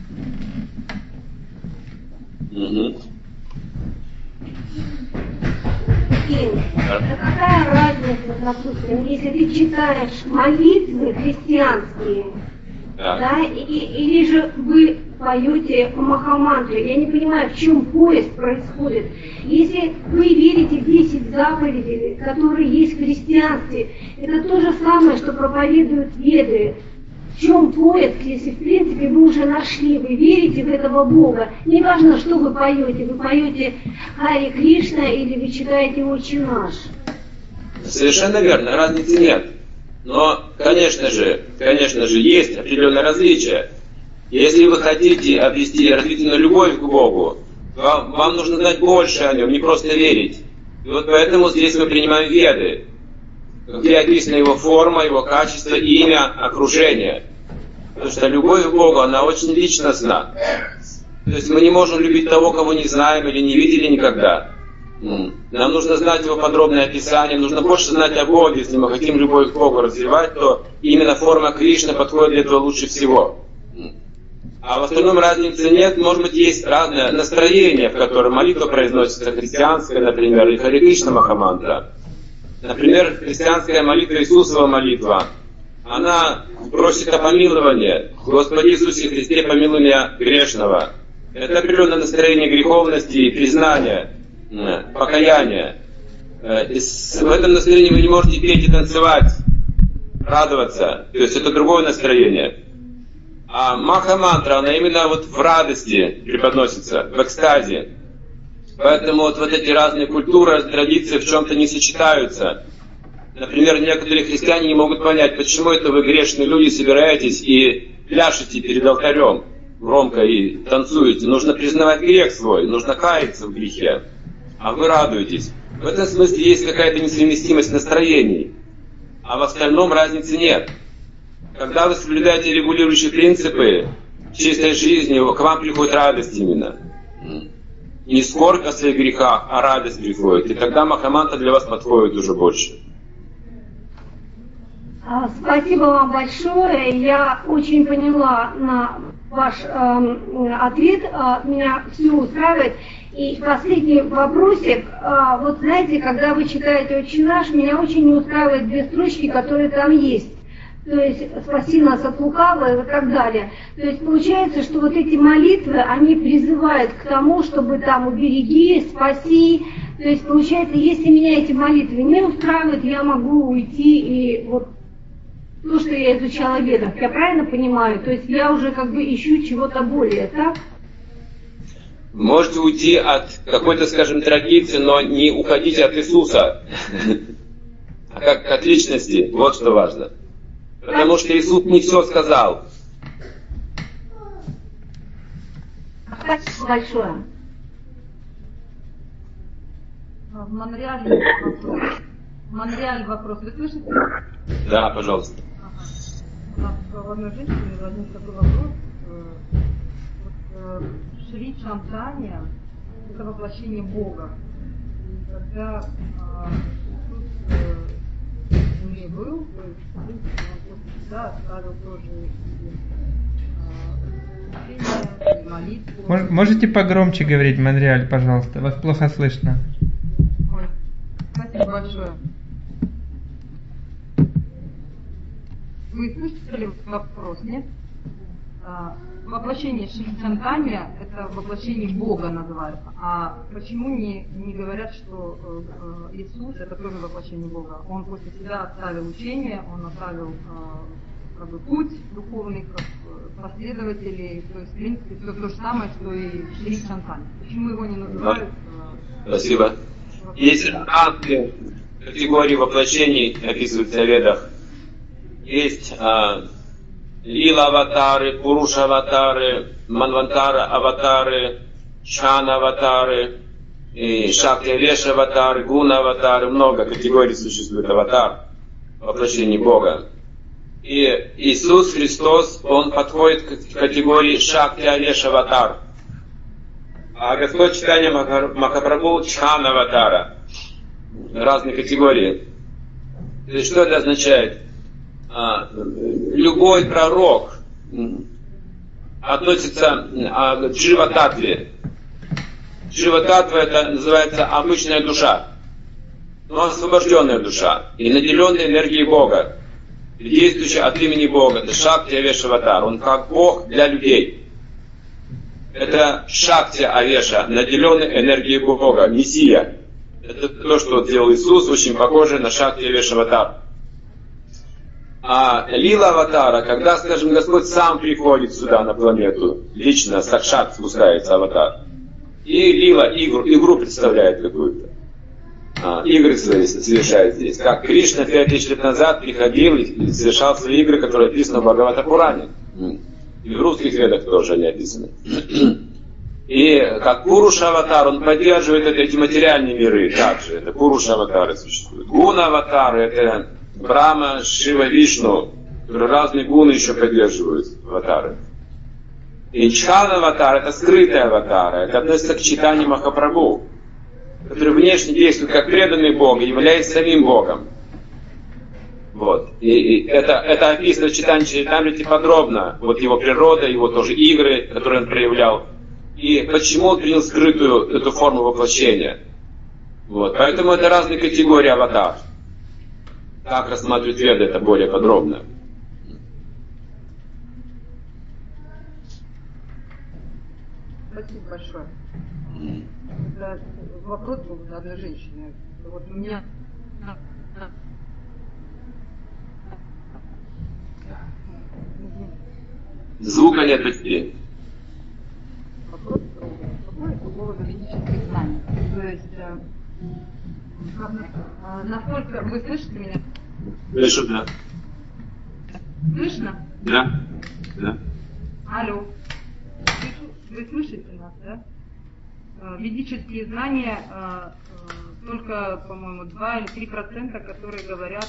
Угу. Это какая разница, допустим, если ты читаешь молитвы христианские, да, и, или же вы поете Махамантру? Я не понимаю, в чем поиск происходит. Если вы верите в десять заповедей, которые есть в христианстве, это то же самое, что проповедуют веды. В чем поиск, если в принципе вы уже нашли, вы верите в этого Бога? Не важно, что вы поете, вы поете Харе Кришна или вы читаете Отче наш. Совершенно верно, разницы нет. Но, конечно же, конечно же, есть определенное различие. Если вы хотите обрести действительно любовь к Богу, вам, вам нужно знать больше о Нем, не просто верить. И вот поэтому здесь мы принимаем веды, где описана Его форма, Его качество, имя, окружение. Потому что любовь к Богу, она очень личностна. То есть мы не можем любить того, кого не знаем или не видели никогда. Нам нужно знать Его подробное описание, нужно больше знать о Боге. Если мы хотим любовь к Богу развивать, то именно форма Кришны подходит для этого лучше всего. А в остальном разницы нет. Может быть, есть разное настроение, в котором молитва произносится, христианская, например, или Харе Кришна Махамантра. Например, христианская молитва, Иисусова молитва, она просит о помиловании. Господи Иисусе Христе, помилуй меня грешного. Это определенное настроение греховности, признания, покаяния. В этом настроении вы не можете петь и танцевать, радоваться. То есть это другое настроение. А Маха-мантра, она именно вот в радости преподносится, в экстазе. Поэтому вот, вот эти разные культуры, традиции в чем-то не сочетаются. Например, некоторые христиане не могут понять, почему это вы, грешные люди, собираетесь и пляшете перед алтарем громко и танцуете. Нужно признавать грех свой, нужно каяться в грехе. А вы радуетесь. В этом смысле есть какая-то несовместимость настроений. А в остальном разницы нет. Когда вы соблюдаете регулирующие принципы чистой жизни, к вам приходит радость именно. Не скорбь о своих грехах, а радость приходит. И тогда Махамантра для вас подходит уже больше. Спасибо вам большое. Я очень поняла на ваш э, ответ. Меня все устраивает. И последний вопросик. Вот знаете, когда вы читаете «Отче наш», меня очень не устраивают две строчки, которые там есть. То есть «спаси нас от лукавого» и так далее. То есть получается, что вот эти молитвы, они призывают к тому, чтобы там «убереги», «спаси». То есть получается, если меня эти молитвы не устраивают, я могу уйти и вот то, что я изучала в Ведах, я правильно понимаю? То есть я уже как бы ищу чего-то более, так? Можете уйти от какой-то, скажем, традиции, но не уходите от Иисуса, а как от личности. Вот что важно. Потому что Иисус не все сказал. Спасибо большое. В Монреале вопрос. Монреаль вопрос. Вы слышите? Да, пожалуйста. Ага. У нас в одной женщине возник такой вопрос. Вот, Шри Чантания – это воплощение Бога. И когда Иисус в земле был, то есть, в принципе, он после себя оставил тоже и, и молитву. Можете погромче говорить, Монреаль, пожалуйста? Вас плохо слышно. Ой, спасибо большое. Вы слышали вопрос, нет? А, воплощение Шри Чантания – это воплощение Бога называется. А почему не, не говорят, что э, Иисус – это тоже воплощение Бога? Он после себя оставил учение, он оставил э, как бы, путь духовных последователей. То есть, в принципе, все то же самое, что и Шри Чантания. Почему его не называют? Э, Спасибо. Есть разные категории воплощений, описываются в Ведах. Есть а, лила-аватары, пуруша-аватары, манвантара-аватары, шана-аватары, шакти-авеша-аватары, гуна-аватары. Много категорий существует аватар, воплощений Бога. И Иисус Христос, Он подходит к категории шакти-авеша-аватар. А Господь Чайтанья Махапрабху Чхан-аватара. Разные категории. То есть что это означает? Любой пророк относится к джива-татве. Джива-татва это называется обычная душа, но освобожденная душа и наделенная энергией Бога, действующая от имени Бога. Это Шакти Авеша Аватар. Он как Бог для людей. Это Шакти Авеша, наделенный энергией Бога, Мессия. Это то, что сделал Иисус, очень похоже на Шакти Авеша Аватар. А лила аватара, когда, скажем, Господь сам приходит сюда на планету, лично, сакшат спускается аватар. И лила игру, игру представляет какую-то. а, игры свои совершает здесь. Как Кришна пять тысяч лет назад приходил и совершал свои игры, которые описаны в Бхагавата Пуране. И в русских ведах тоже они описаны. И как Пуруша-аватар, он поддерживает это, эти материальные миры также. Это Пуруша-аватары существуют. Гуна-аватары, это Брахма, Шива, Вишну, которые разные гуны еще поддерживают аватары. И Чхан-аватар, это скрытые аватары, это относится к читанию Махапрабху, который внешне действует как преданный Бог и является самим Богом. Вот. И, и это, это описано в читании Чаритамрите подробно. Вот его природа, его тоже игры, которые он проявлял. И почему он принял скрытую эту форму воплощения. Вот. Поэтому это разные категории аватар. Так рассматривают Веды это более подробно. Спасибо большое. Это вопрос был для одной женщины. Вот у меня звука нет почти. Вопрос по поводу ведических знаний. То есть, э, насколько вы слышите меня? Слышу, да. Слышно? Да. Да. Алло. Вы слышите нас, да? Ведические знания только, по-моему, два или три процента, которые говорят,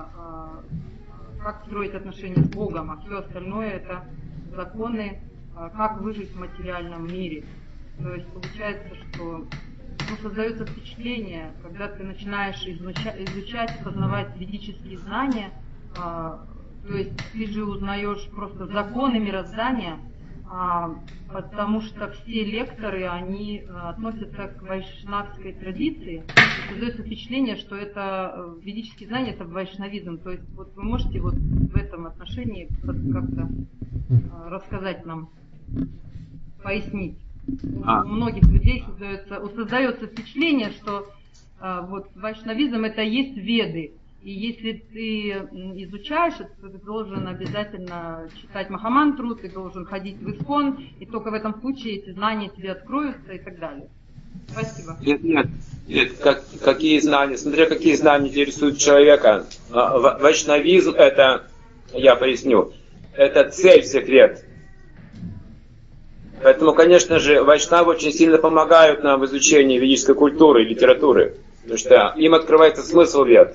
как строить отношения с Богом, а все остальное это законы, как выжить в материальном мире. То есть получается, что ну, создается впечатление, когда ты начинаешь изучать, изучать познавать ведические знания, то есть ты же узнаешь просто законы мироздания, А, потому что все лекторы, они а, относятся к вайшнавской традиции. И создается впечатление, что это ведические знания, это вайшнавизм. То есть вот вы можете вот в этом отношении как-то а, рассказать нам, пояснить. А. У многих людей создается, создается впечатление, что а, вот вайшнавизм это и есть веды. И если ты изучаешь это, то ты должен обязательно читать Махамантру, ты должен ходить в Искон, и только в этом случае эти знания тебе откроются и так далее. Спасибо. Нет, нет, нет. Как, какие знания? Смотря какие знания интересуют человека. Вайшнавизм это, я поясню, это цель всех вед. Поэтому, конечно же, вайшнавы очень сильно помогают нам в изучении ведической культуры и литературы. Потому что им открывается смысл вед.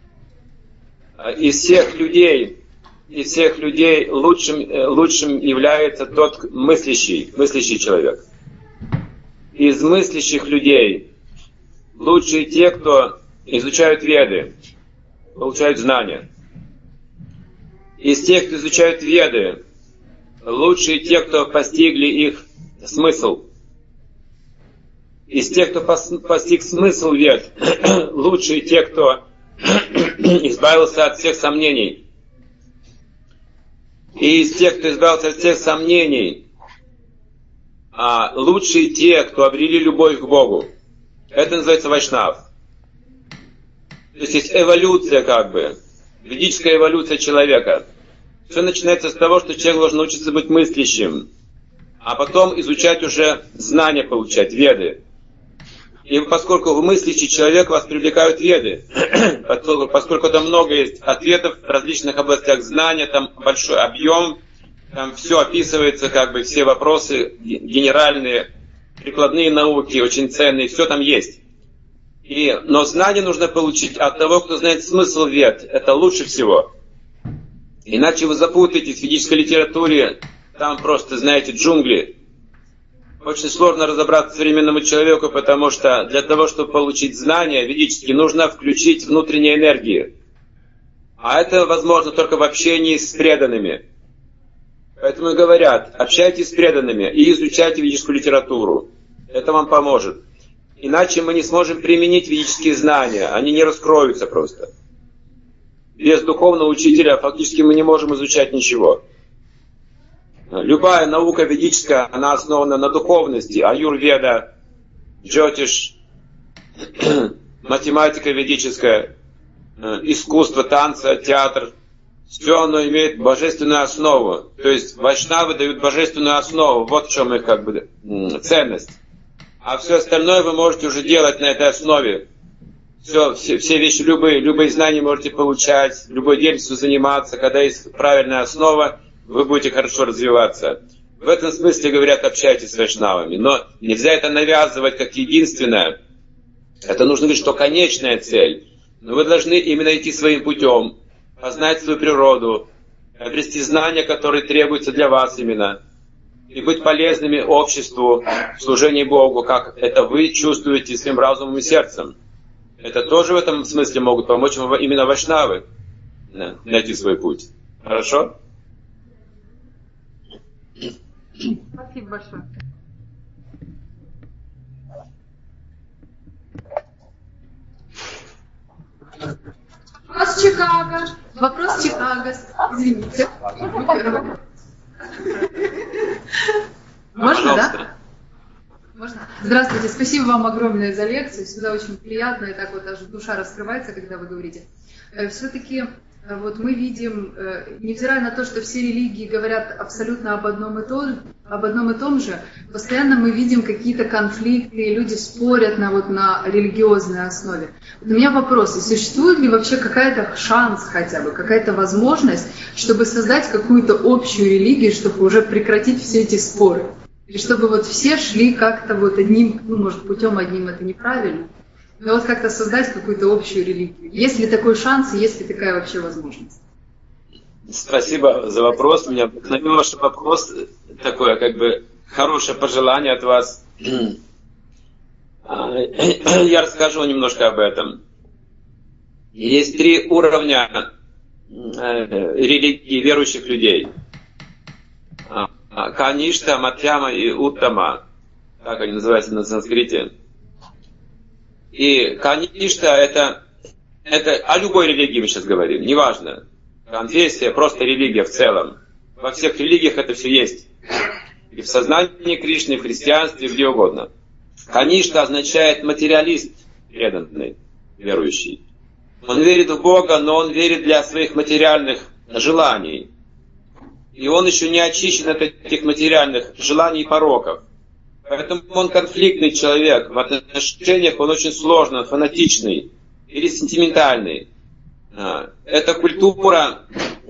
Из всех людей, из всех людей лучшим, лучшим является тот мыслящий, мыслящий человек. Из мыслящих людей лучшие те, кто изучают веды, получают знания. Из тех, кто изучают веды, лучшие те, кто постигли их смысл. Из тех, кто постиг смысл вед, лучшие те, кто избавился от всех сомнений. И из тех, кто избавился от всех сомнений, а лучшие те, кто обрели любовь к Богу. Это называется вайшнав. То есть есть эволюция как бы, ведическая эволюция человека. Все начинается с того, что человек должен научиться быть мыслящим, а потом изучать уже знания, получать, веды. И поскольку вы мыслящий человек, вас привлекают веды, поскольку, поскольку там много есть ответов в различных областях знания, там большой объем, там все описывается, как бы все вопросы генеральные, прикладные науки, очень ценные, все там есть. И, но знания нужно получить от того, кто знает смысл вед, это лучше всего. Иначе вы запутаетесь в ведической литературе, там просто, знаете, джунгли. Очень сложно разобраться современному человеку, потому что для того, чтобы получить знания ведические, нужно включить внутренние энергии. А это возможно только в общении с преданными. Поэтому и говорят, общайтесь с преданными и изучайте ведическую литературу. Это вам поможет. Иначе мы не сможем применить ведические знания, они не раскроются просто. Без духовного учителя фактически мы не можем изучать ничего. Любая наука ведическая, она основана на духовности. Аюрведа, джотиш, математика ведическая, искусство, танца, театр. Все оно имеет божественную основу. То есть вайшнавы дают божественную основу. Вот в чем их как бы ценность. А все остальное вы можете уже делать на этой основе. все, все, все вещи, любые, любые знания можете получать, любой деятельностью заниматься. Когда есть правильная основа, вы будете хорошо развиваться. В этом смысле, говорят, общайтесь с вайшнавами. Но нельзя это навязывать как единственное. Это нужно говорить, что конечная цель. Но вы должны именно идти своим путем, познать свою природу, обрести знания, которые требуются для вас именно, и быть полезными обществу, в служении Богу, как это вы чувствуете своим разумом и сердцем. Это тоже в этом смысле могут помочь вам именно вайшнавы найти свой путь. Хорошо? Спасибо большое. Вопрос Чикаго. Вопрос Чикаго. Извините. Можно, да? Можно? Здравствуйте. Спасибо вам огромное за лекцию. Всегда очень приятно, и так вот даже душа раскрывается, когда вы говорите. Все-таки вот мы видим, невзирая на то, что все религии говорят абсолютно об одном и том, об одном и том же, постоянно мы видим какие-то конфликты, и люди спорят на, вот, на религиозной основе. Вот у меня вопрос, существует ли вообще какая-то шанс хотя бы, какая-то возможность, чтобы создать какую-то общую религию, чтобы уже прекратить все эти споры? И чтобы вот все шли как-то вот одним, ну, может, путем одним это неправильно, но вот как-то создать какую-то общую религию. Есть ли такой шанс и есть ли такая вообще возможность? Спасибо за вопрос. Меня вдохновил ваш вопрос. Такое, как бы, хорошее пожелание от вас. Я расскажу немножко об этом. Есть три уровня религии верующих людей. Каништа, Мадхьяма и Уттама. Так они называются на санскрите. И Каништа это, это о любой религии мы сейчас говорим, неважно. Конфессия, просто религия в целом. Во всех религиях это все есть. И в сознании Кришны, и в христианстве, где угодно. Каништа означает материалист преданный, верующий. Он верит в Бога, но он верит для своих материальных желаний. И он еще не очищен от этих материальных желаний и пороков. Поэтому он конфликтный человек. В отношениях он очень сложный, фанатичный или сентиментальный. Эта культура,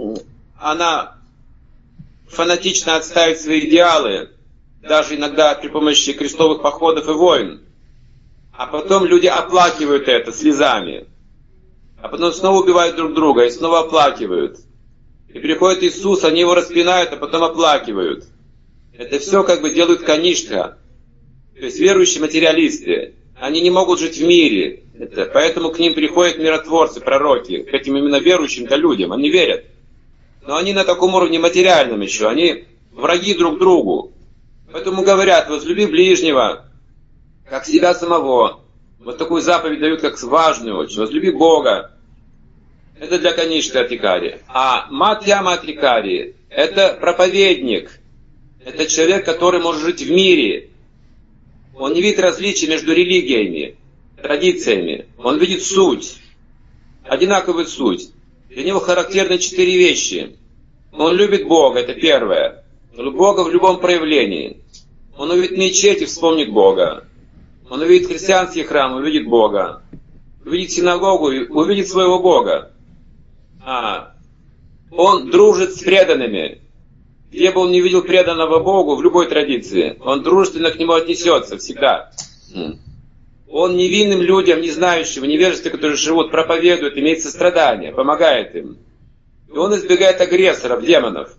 она фанатично отстаивает свои идеалы, даже иногда при помощи крестовых походов и войн. А потом люди оплакивают это слезами. А потом снова убивают друг друга и снова оплакивают. И приходит Иисус, они его распинают, а потом оплакивают. Это все как бы делают Каништа. То есть верующие материалисты. Они не могут жить в мире. Это, поэтому к ним приходят миротворцы, пророки. К этим именно верующим-то людям. Они верят. Но они на таком уровне материальном еще. Они враги друг другу. Поэтому говорят, возлюби ближнего, как себя самого. Вот такую заповедь дают, как важную очень. Возлюби Бога. Это для Каништы Адхикари. А Мадхьяма Адхикари – это проповедник. Это человек, который может жить в мире. Он не видит различий между религиями, традициями. Он видит суть. Одинаковую суть. Для него характерны четыре вещи. Он любит Бога, это первое. Бога в любом проявлении. Он увидит мечеть и вспомнит Бога. Он увидит христианский храм, увидит Бога. Увидит синагогу и увидит своего Бога. А, он дружит с преданными. Где бы он не видел преданного Богу, в любой традиции, он дружественно к нему отнесется всегда. Он невинным людям, не знающим, невежестве, которые живут, проповедует, имеет сострадание, помогает им. И он избегает агрессоров, демонов.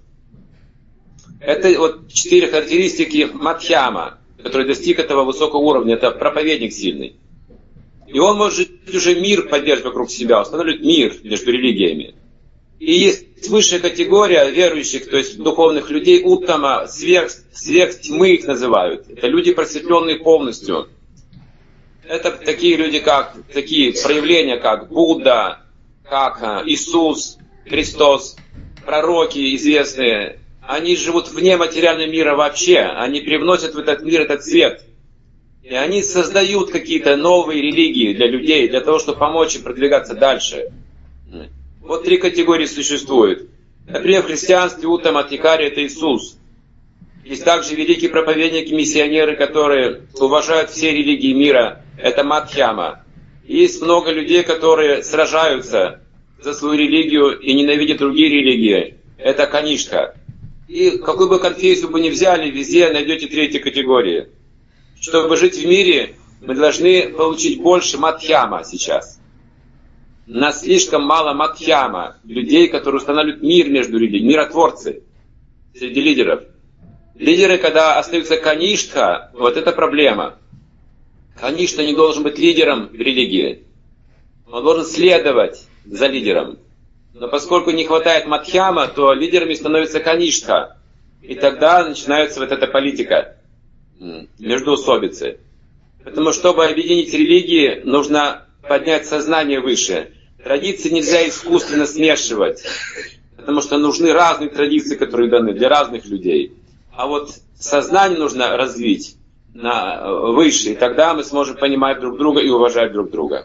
Это вот четыре характеристики Мадхьяма, который достиг этого высокого уровня. Это проповедник сильный. И он может уже мир поддерживать вокруг себя, устанавливать мир между религиями. И есть высшая категория верующих, то есть духовных людей, уттама, сверх, сверх тьмы их называют. Это люди, просветленные полностью. Это такие люди, как такие проявления, как Будда, как Иисус, Христос, пророки известные. Они живут вне материального мира вообще. Они привносят в этот мир этот свет. И они создают какие-то новые религии для людей, для того, чтобы помочь им продвигаться дальше. Вот три категории существуют. Например, в христианстве уттама Адхикари – это Иисус. Есть также великие проповедники, миссионеры, которые уважают все религии мира. Это Мадхьяма. Есть много людей, которые сражаются за свою религию и ненавидят другие религии. Это каништха. И какую бы конфессию бы ни взяли, везде найдете третьей категории. Чтобы жить в мире, мы должны получить больше мадхьяма сейчас. У нас слишком мало мадхьяма, людей, которые устанавливают мир между людьми, миротворцы среди лидеров. Лидеры, когда остаются каништха, вот это проблема. Каништха не должен быть лидером в религии. Он должен следовать за лидером. Но поскольку не хватает мадхьяма, то лидерами становится каништха. И тогда начинается вот эта политика, междоусобицы. Поэтому, чтобы объединить религии, нужно поднять сознание выше. Традиции нельзя искусственно смешивать, потому что нужны разные традиции, которые даны для разных людей. А вот сознание нужно развить на выше, и тогда мы сможем понимать друг друга и уважать друг друга.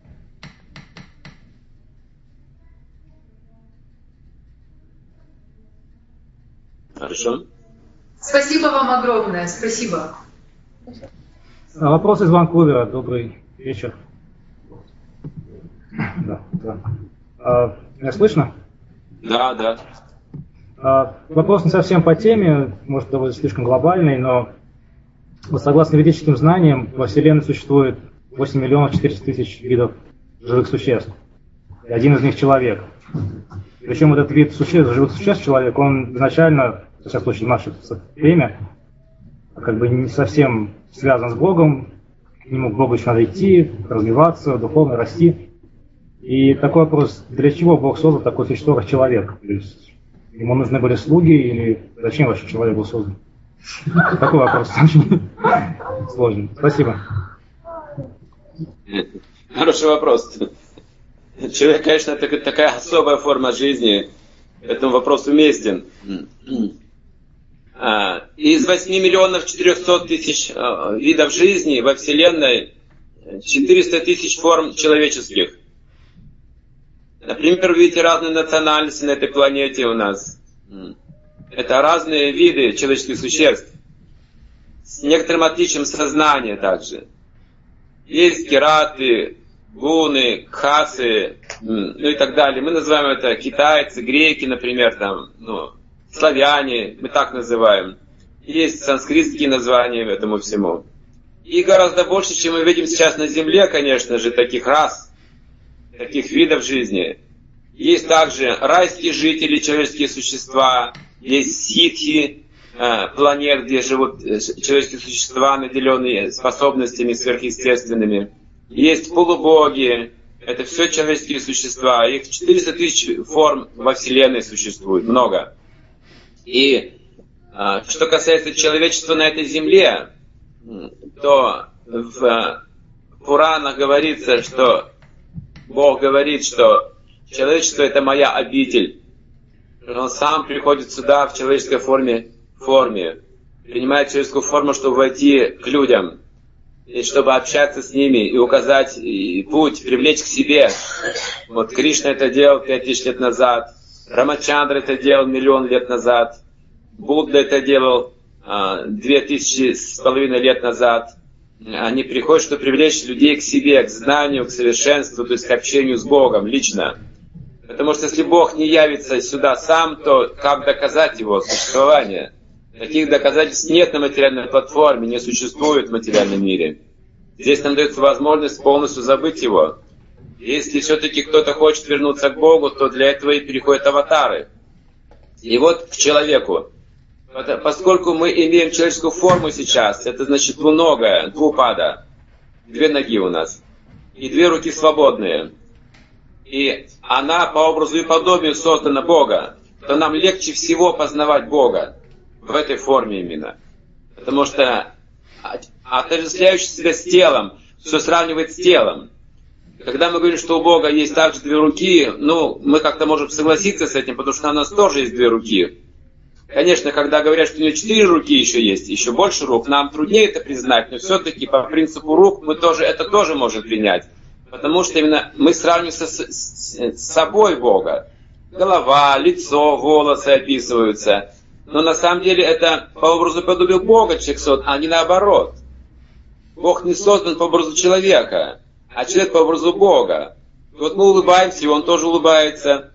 Хорошо? Спасибо вам огромное, спасибо. Вопрос из Ванкувера. Добрый вечер. Да, да. А, меня слышно? Да, да. А, вопрос не совсем по теме, может, довольно слишком глобальный, но вот, согласно ведическим знаниям, во Вселенной существует восемь миллионов четыреста тысяч видов живых существ. И один из них человек. Причем вот этот вид существ, живых существ, человек, он изначально, во всяком случае, в наше время, как бы не совсем связан с Богом, к нему, к Богу еще надо идти, развиваться, духовно расти. И такой вопрос, для чего Бог создал такое существо, как человек? То есть, ему нужны были слуги, или зачем вообще человек был создан? Такой вопрос очень сложный. Спасибо. Хороший вопрос. Человек, конечно, это такая особая форма жизни, поэтому вопрос уместен. Из восьми миллионов четырехсот тысяч видов жизни во Вселенной четыреста тысяч форм человеческих. Например, вы видите разные национальности на этой планете у нас. Это разные виды человеческих существ. С некоторым отличием сознания также. Есть кераты, гуны, кхасы, ну и так далее. Мы называем это китайцы, греки, например, там, ну, славяне, мы так называем. Есть санскритские названия этому всему. И гораздо больше, чем мы видим сейчас на Земле, конечно же, таких рас, таких видов жизни. Есть также райские жители, человеческие существа, есть ситхи, э, планет, где живут человеческие существа, наделенные способностями сверхъестественными. Есть полубоги, это все человеческие существа. Их четыреста тысяч форм во Вселенной существует, много. И э, что касается человечества на этой земле, то в Пуранах говорится, что Бог говорит, что человечество — это моя обитель. Он сам приходит сюда в человеческой форме, форме, принимает человеческую форму, чтобы войти к людям, и чтобы общаться с ними и указать и путь, привлечь к себе. Вот Кришна это делал пять тысяч лет назад, Рамачандра это делал миллион лет назад, Будда это делал а, две тысячи с половиной лет назад. Они приходят, чтобы привлечь людей к себе, к знанию, к совершенству, то есть к общению с Богом лично. Потому что если Бог не явится сюда сам, то как доказать его существование? Таких доказательств нет на материальной платформе, не существует в материальном мире. Здесь нам дается возможность полностью забыть его. Если все-таки кто-то хочет вернуться к Богу, то для этого и переходят аватары. И вот к человеку. Поскольку мы имеем человеческую форму сейчас, это значит двуногая, двупада. Две ноги у нас. И две руки свободные. И она по образу и подобию создана Бога. То нам легче всего познавать Бога. В этой форме именно. Потому что отождествляющий себя с телом, все сравнивает с телом. Когда мы говорим, что у Бога есть также две руки, ну, мы как-то можем согласиться с этим, потому что у нас тоже есть две руки. Конечно, когда говорят, что у него четыре руки еще есть, еще больше рук, нам труднее это признать, но все-таки по принципу рук мы тоже, это тоже можем принять. Потому что именно мы сравниваем с, с, с собой Бога. Голова, лицо, волосы описываются. Но на самом деле это по образу и подобию Бога человек создан, а не наоборот. Бог не создан по образу человека. а человек по образу Бога. И вот мы улыбаемся, и он тоже улыбается.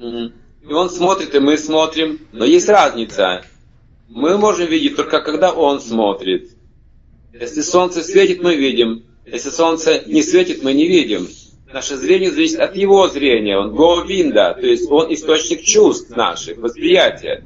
И он смотрит, и мы смотрим. Но есть разница. Мы можем видеть только когда он смотрит. Если солнце светит, мы видим. Если солнце не светит, мы не видим. Наше зрение зависит от его зрения. Он говинда, то есть он источник чувств наших, восприятия.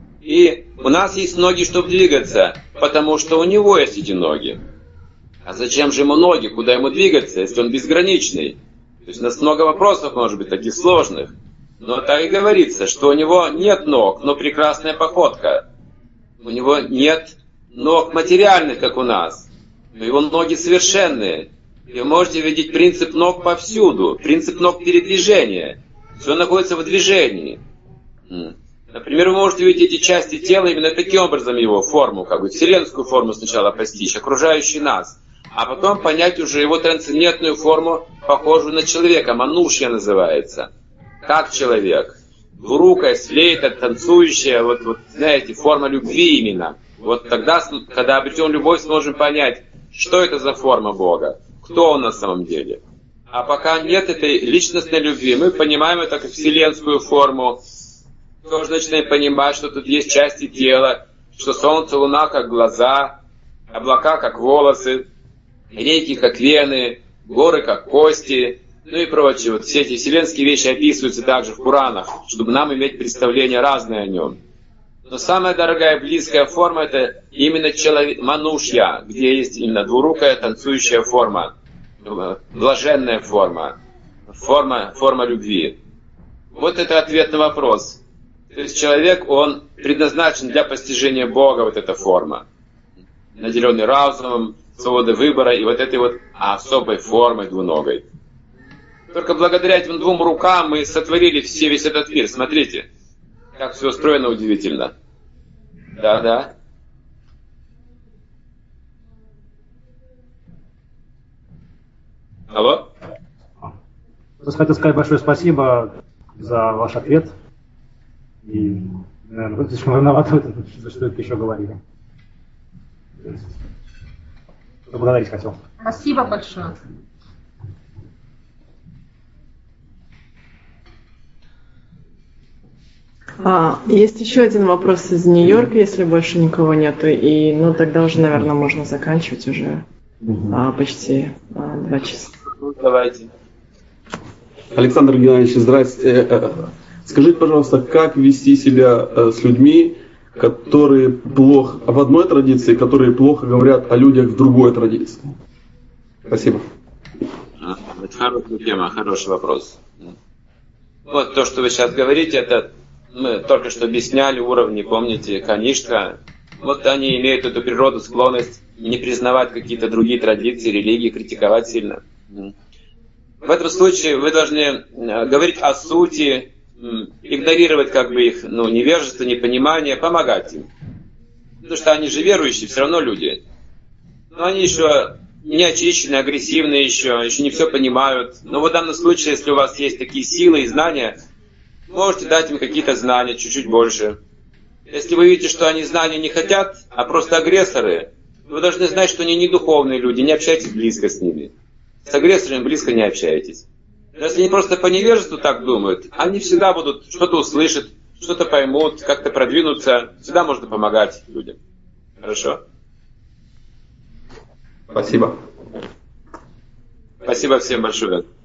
И у нас есть ноги, чтобы двигаться, потому что у него есть эти ноги. А зачем же ему ноги? Куда ему двигаться, если он безграничный? То есть у нас много вопросов, может быть, таких сложных. Но так и говорится, что у него нет ног, но прекрасная походка. У него нет ног материальных, как у нас. Но его ноги совершенные. И вы можете видеть принцип ног повсюду, принцип ног передвижения. Все находится в движении. Например, вы можете видеть эти части тела именно таким образом, его форму, как бы вселенскую форму сначала постичь, окружающий нас, а потом понять уже его трансцендентную форму, похожую на человека, манушья называется. Как человек. Двурукая, флейта, танцующая, вот, вот, знаете, форма любви именно. Вот тогда, когда обретем любовь, сможем понять, что это за форма Бога, кто он на самом деле. А пока нет этой личностной любви, мы понимаем это как вселенскую форму, тоже начинаем понимать, что тут есть части тела, что солнце, луна как глаза, облака как волосы, реки как вены, горы как кости, ну и прочее. Вот все эти вселенские вещи описываются также в Куранах, чтобы нам иметь представление разное о нем. Но самая дорогая, близкая форма — это именно человек, манушья, где есть именно двурукая танцующая форма, блаженная форма, форма, форма любви. Вот это ответ на вопрос. То есть человек, он предназначен для постижения Бога, вот эта форма, наделенный разумом, свободой выбора и вот этой вот особой формой двуногой. Только благодаря этим двум рукам мы сотворили все, весь этот мир. Смотрите, как все устроено удивительно. Да, да. Алло? Я хотел сказать большое спасибо за ваш ответ. И, наверное, вы слишком виноваты, за что это еще говорили. Поблагодарить хотел. Спасибо большое. А, есть еще один вопрос из Нью-Йорка, если больше никого нету. И, ну, тогда уже, наверное, можно заканчивать уже а, почти а, два часа. Давайте. Александр Геннадьевич, здрасте. Скажите, пожалуйста, как вести себя с людьми, которые плохо в одной традиции, которые плохо говорят о людях в другой традиции? Спасибо. Это хорошая тема, хороший вопрос. Вот то, что вы сейчас говорите, это мы только что объясняли уровни, помните, Канишка. Вот они имеют эту природу, склонность не признавать какие-то другие традиции, религии, критиковать сильно. В этом случае вы должны говорить о сути, игнорировать как бы их ну, невежество, непонимание, помогать им. Потому что они же верующие, все равно люди. Но они еще не очищены, агрессивны еще, еще не все понимают. Но в данном случае, если у вас есть такие силы и знания, можете дать им какие-то знания, чуть-чуть больше. Если вы видите, что они знания не хотят, а просто агрессоры, вы должны знать, что они не духовные люди, не общайтесь близко с ними. С агрессорами близко не общайтесь. Но если они просто по невежеству так думают, они всегда будут что-то услышать, что-то поймут, как-то продвинуться. Всегда можно помогать людям. Хорошо? Спасибо. Спасибо всем большое.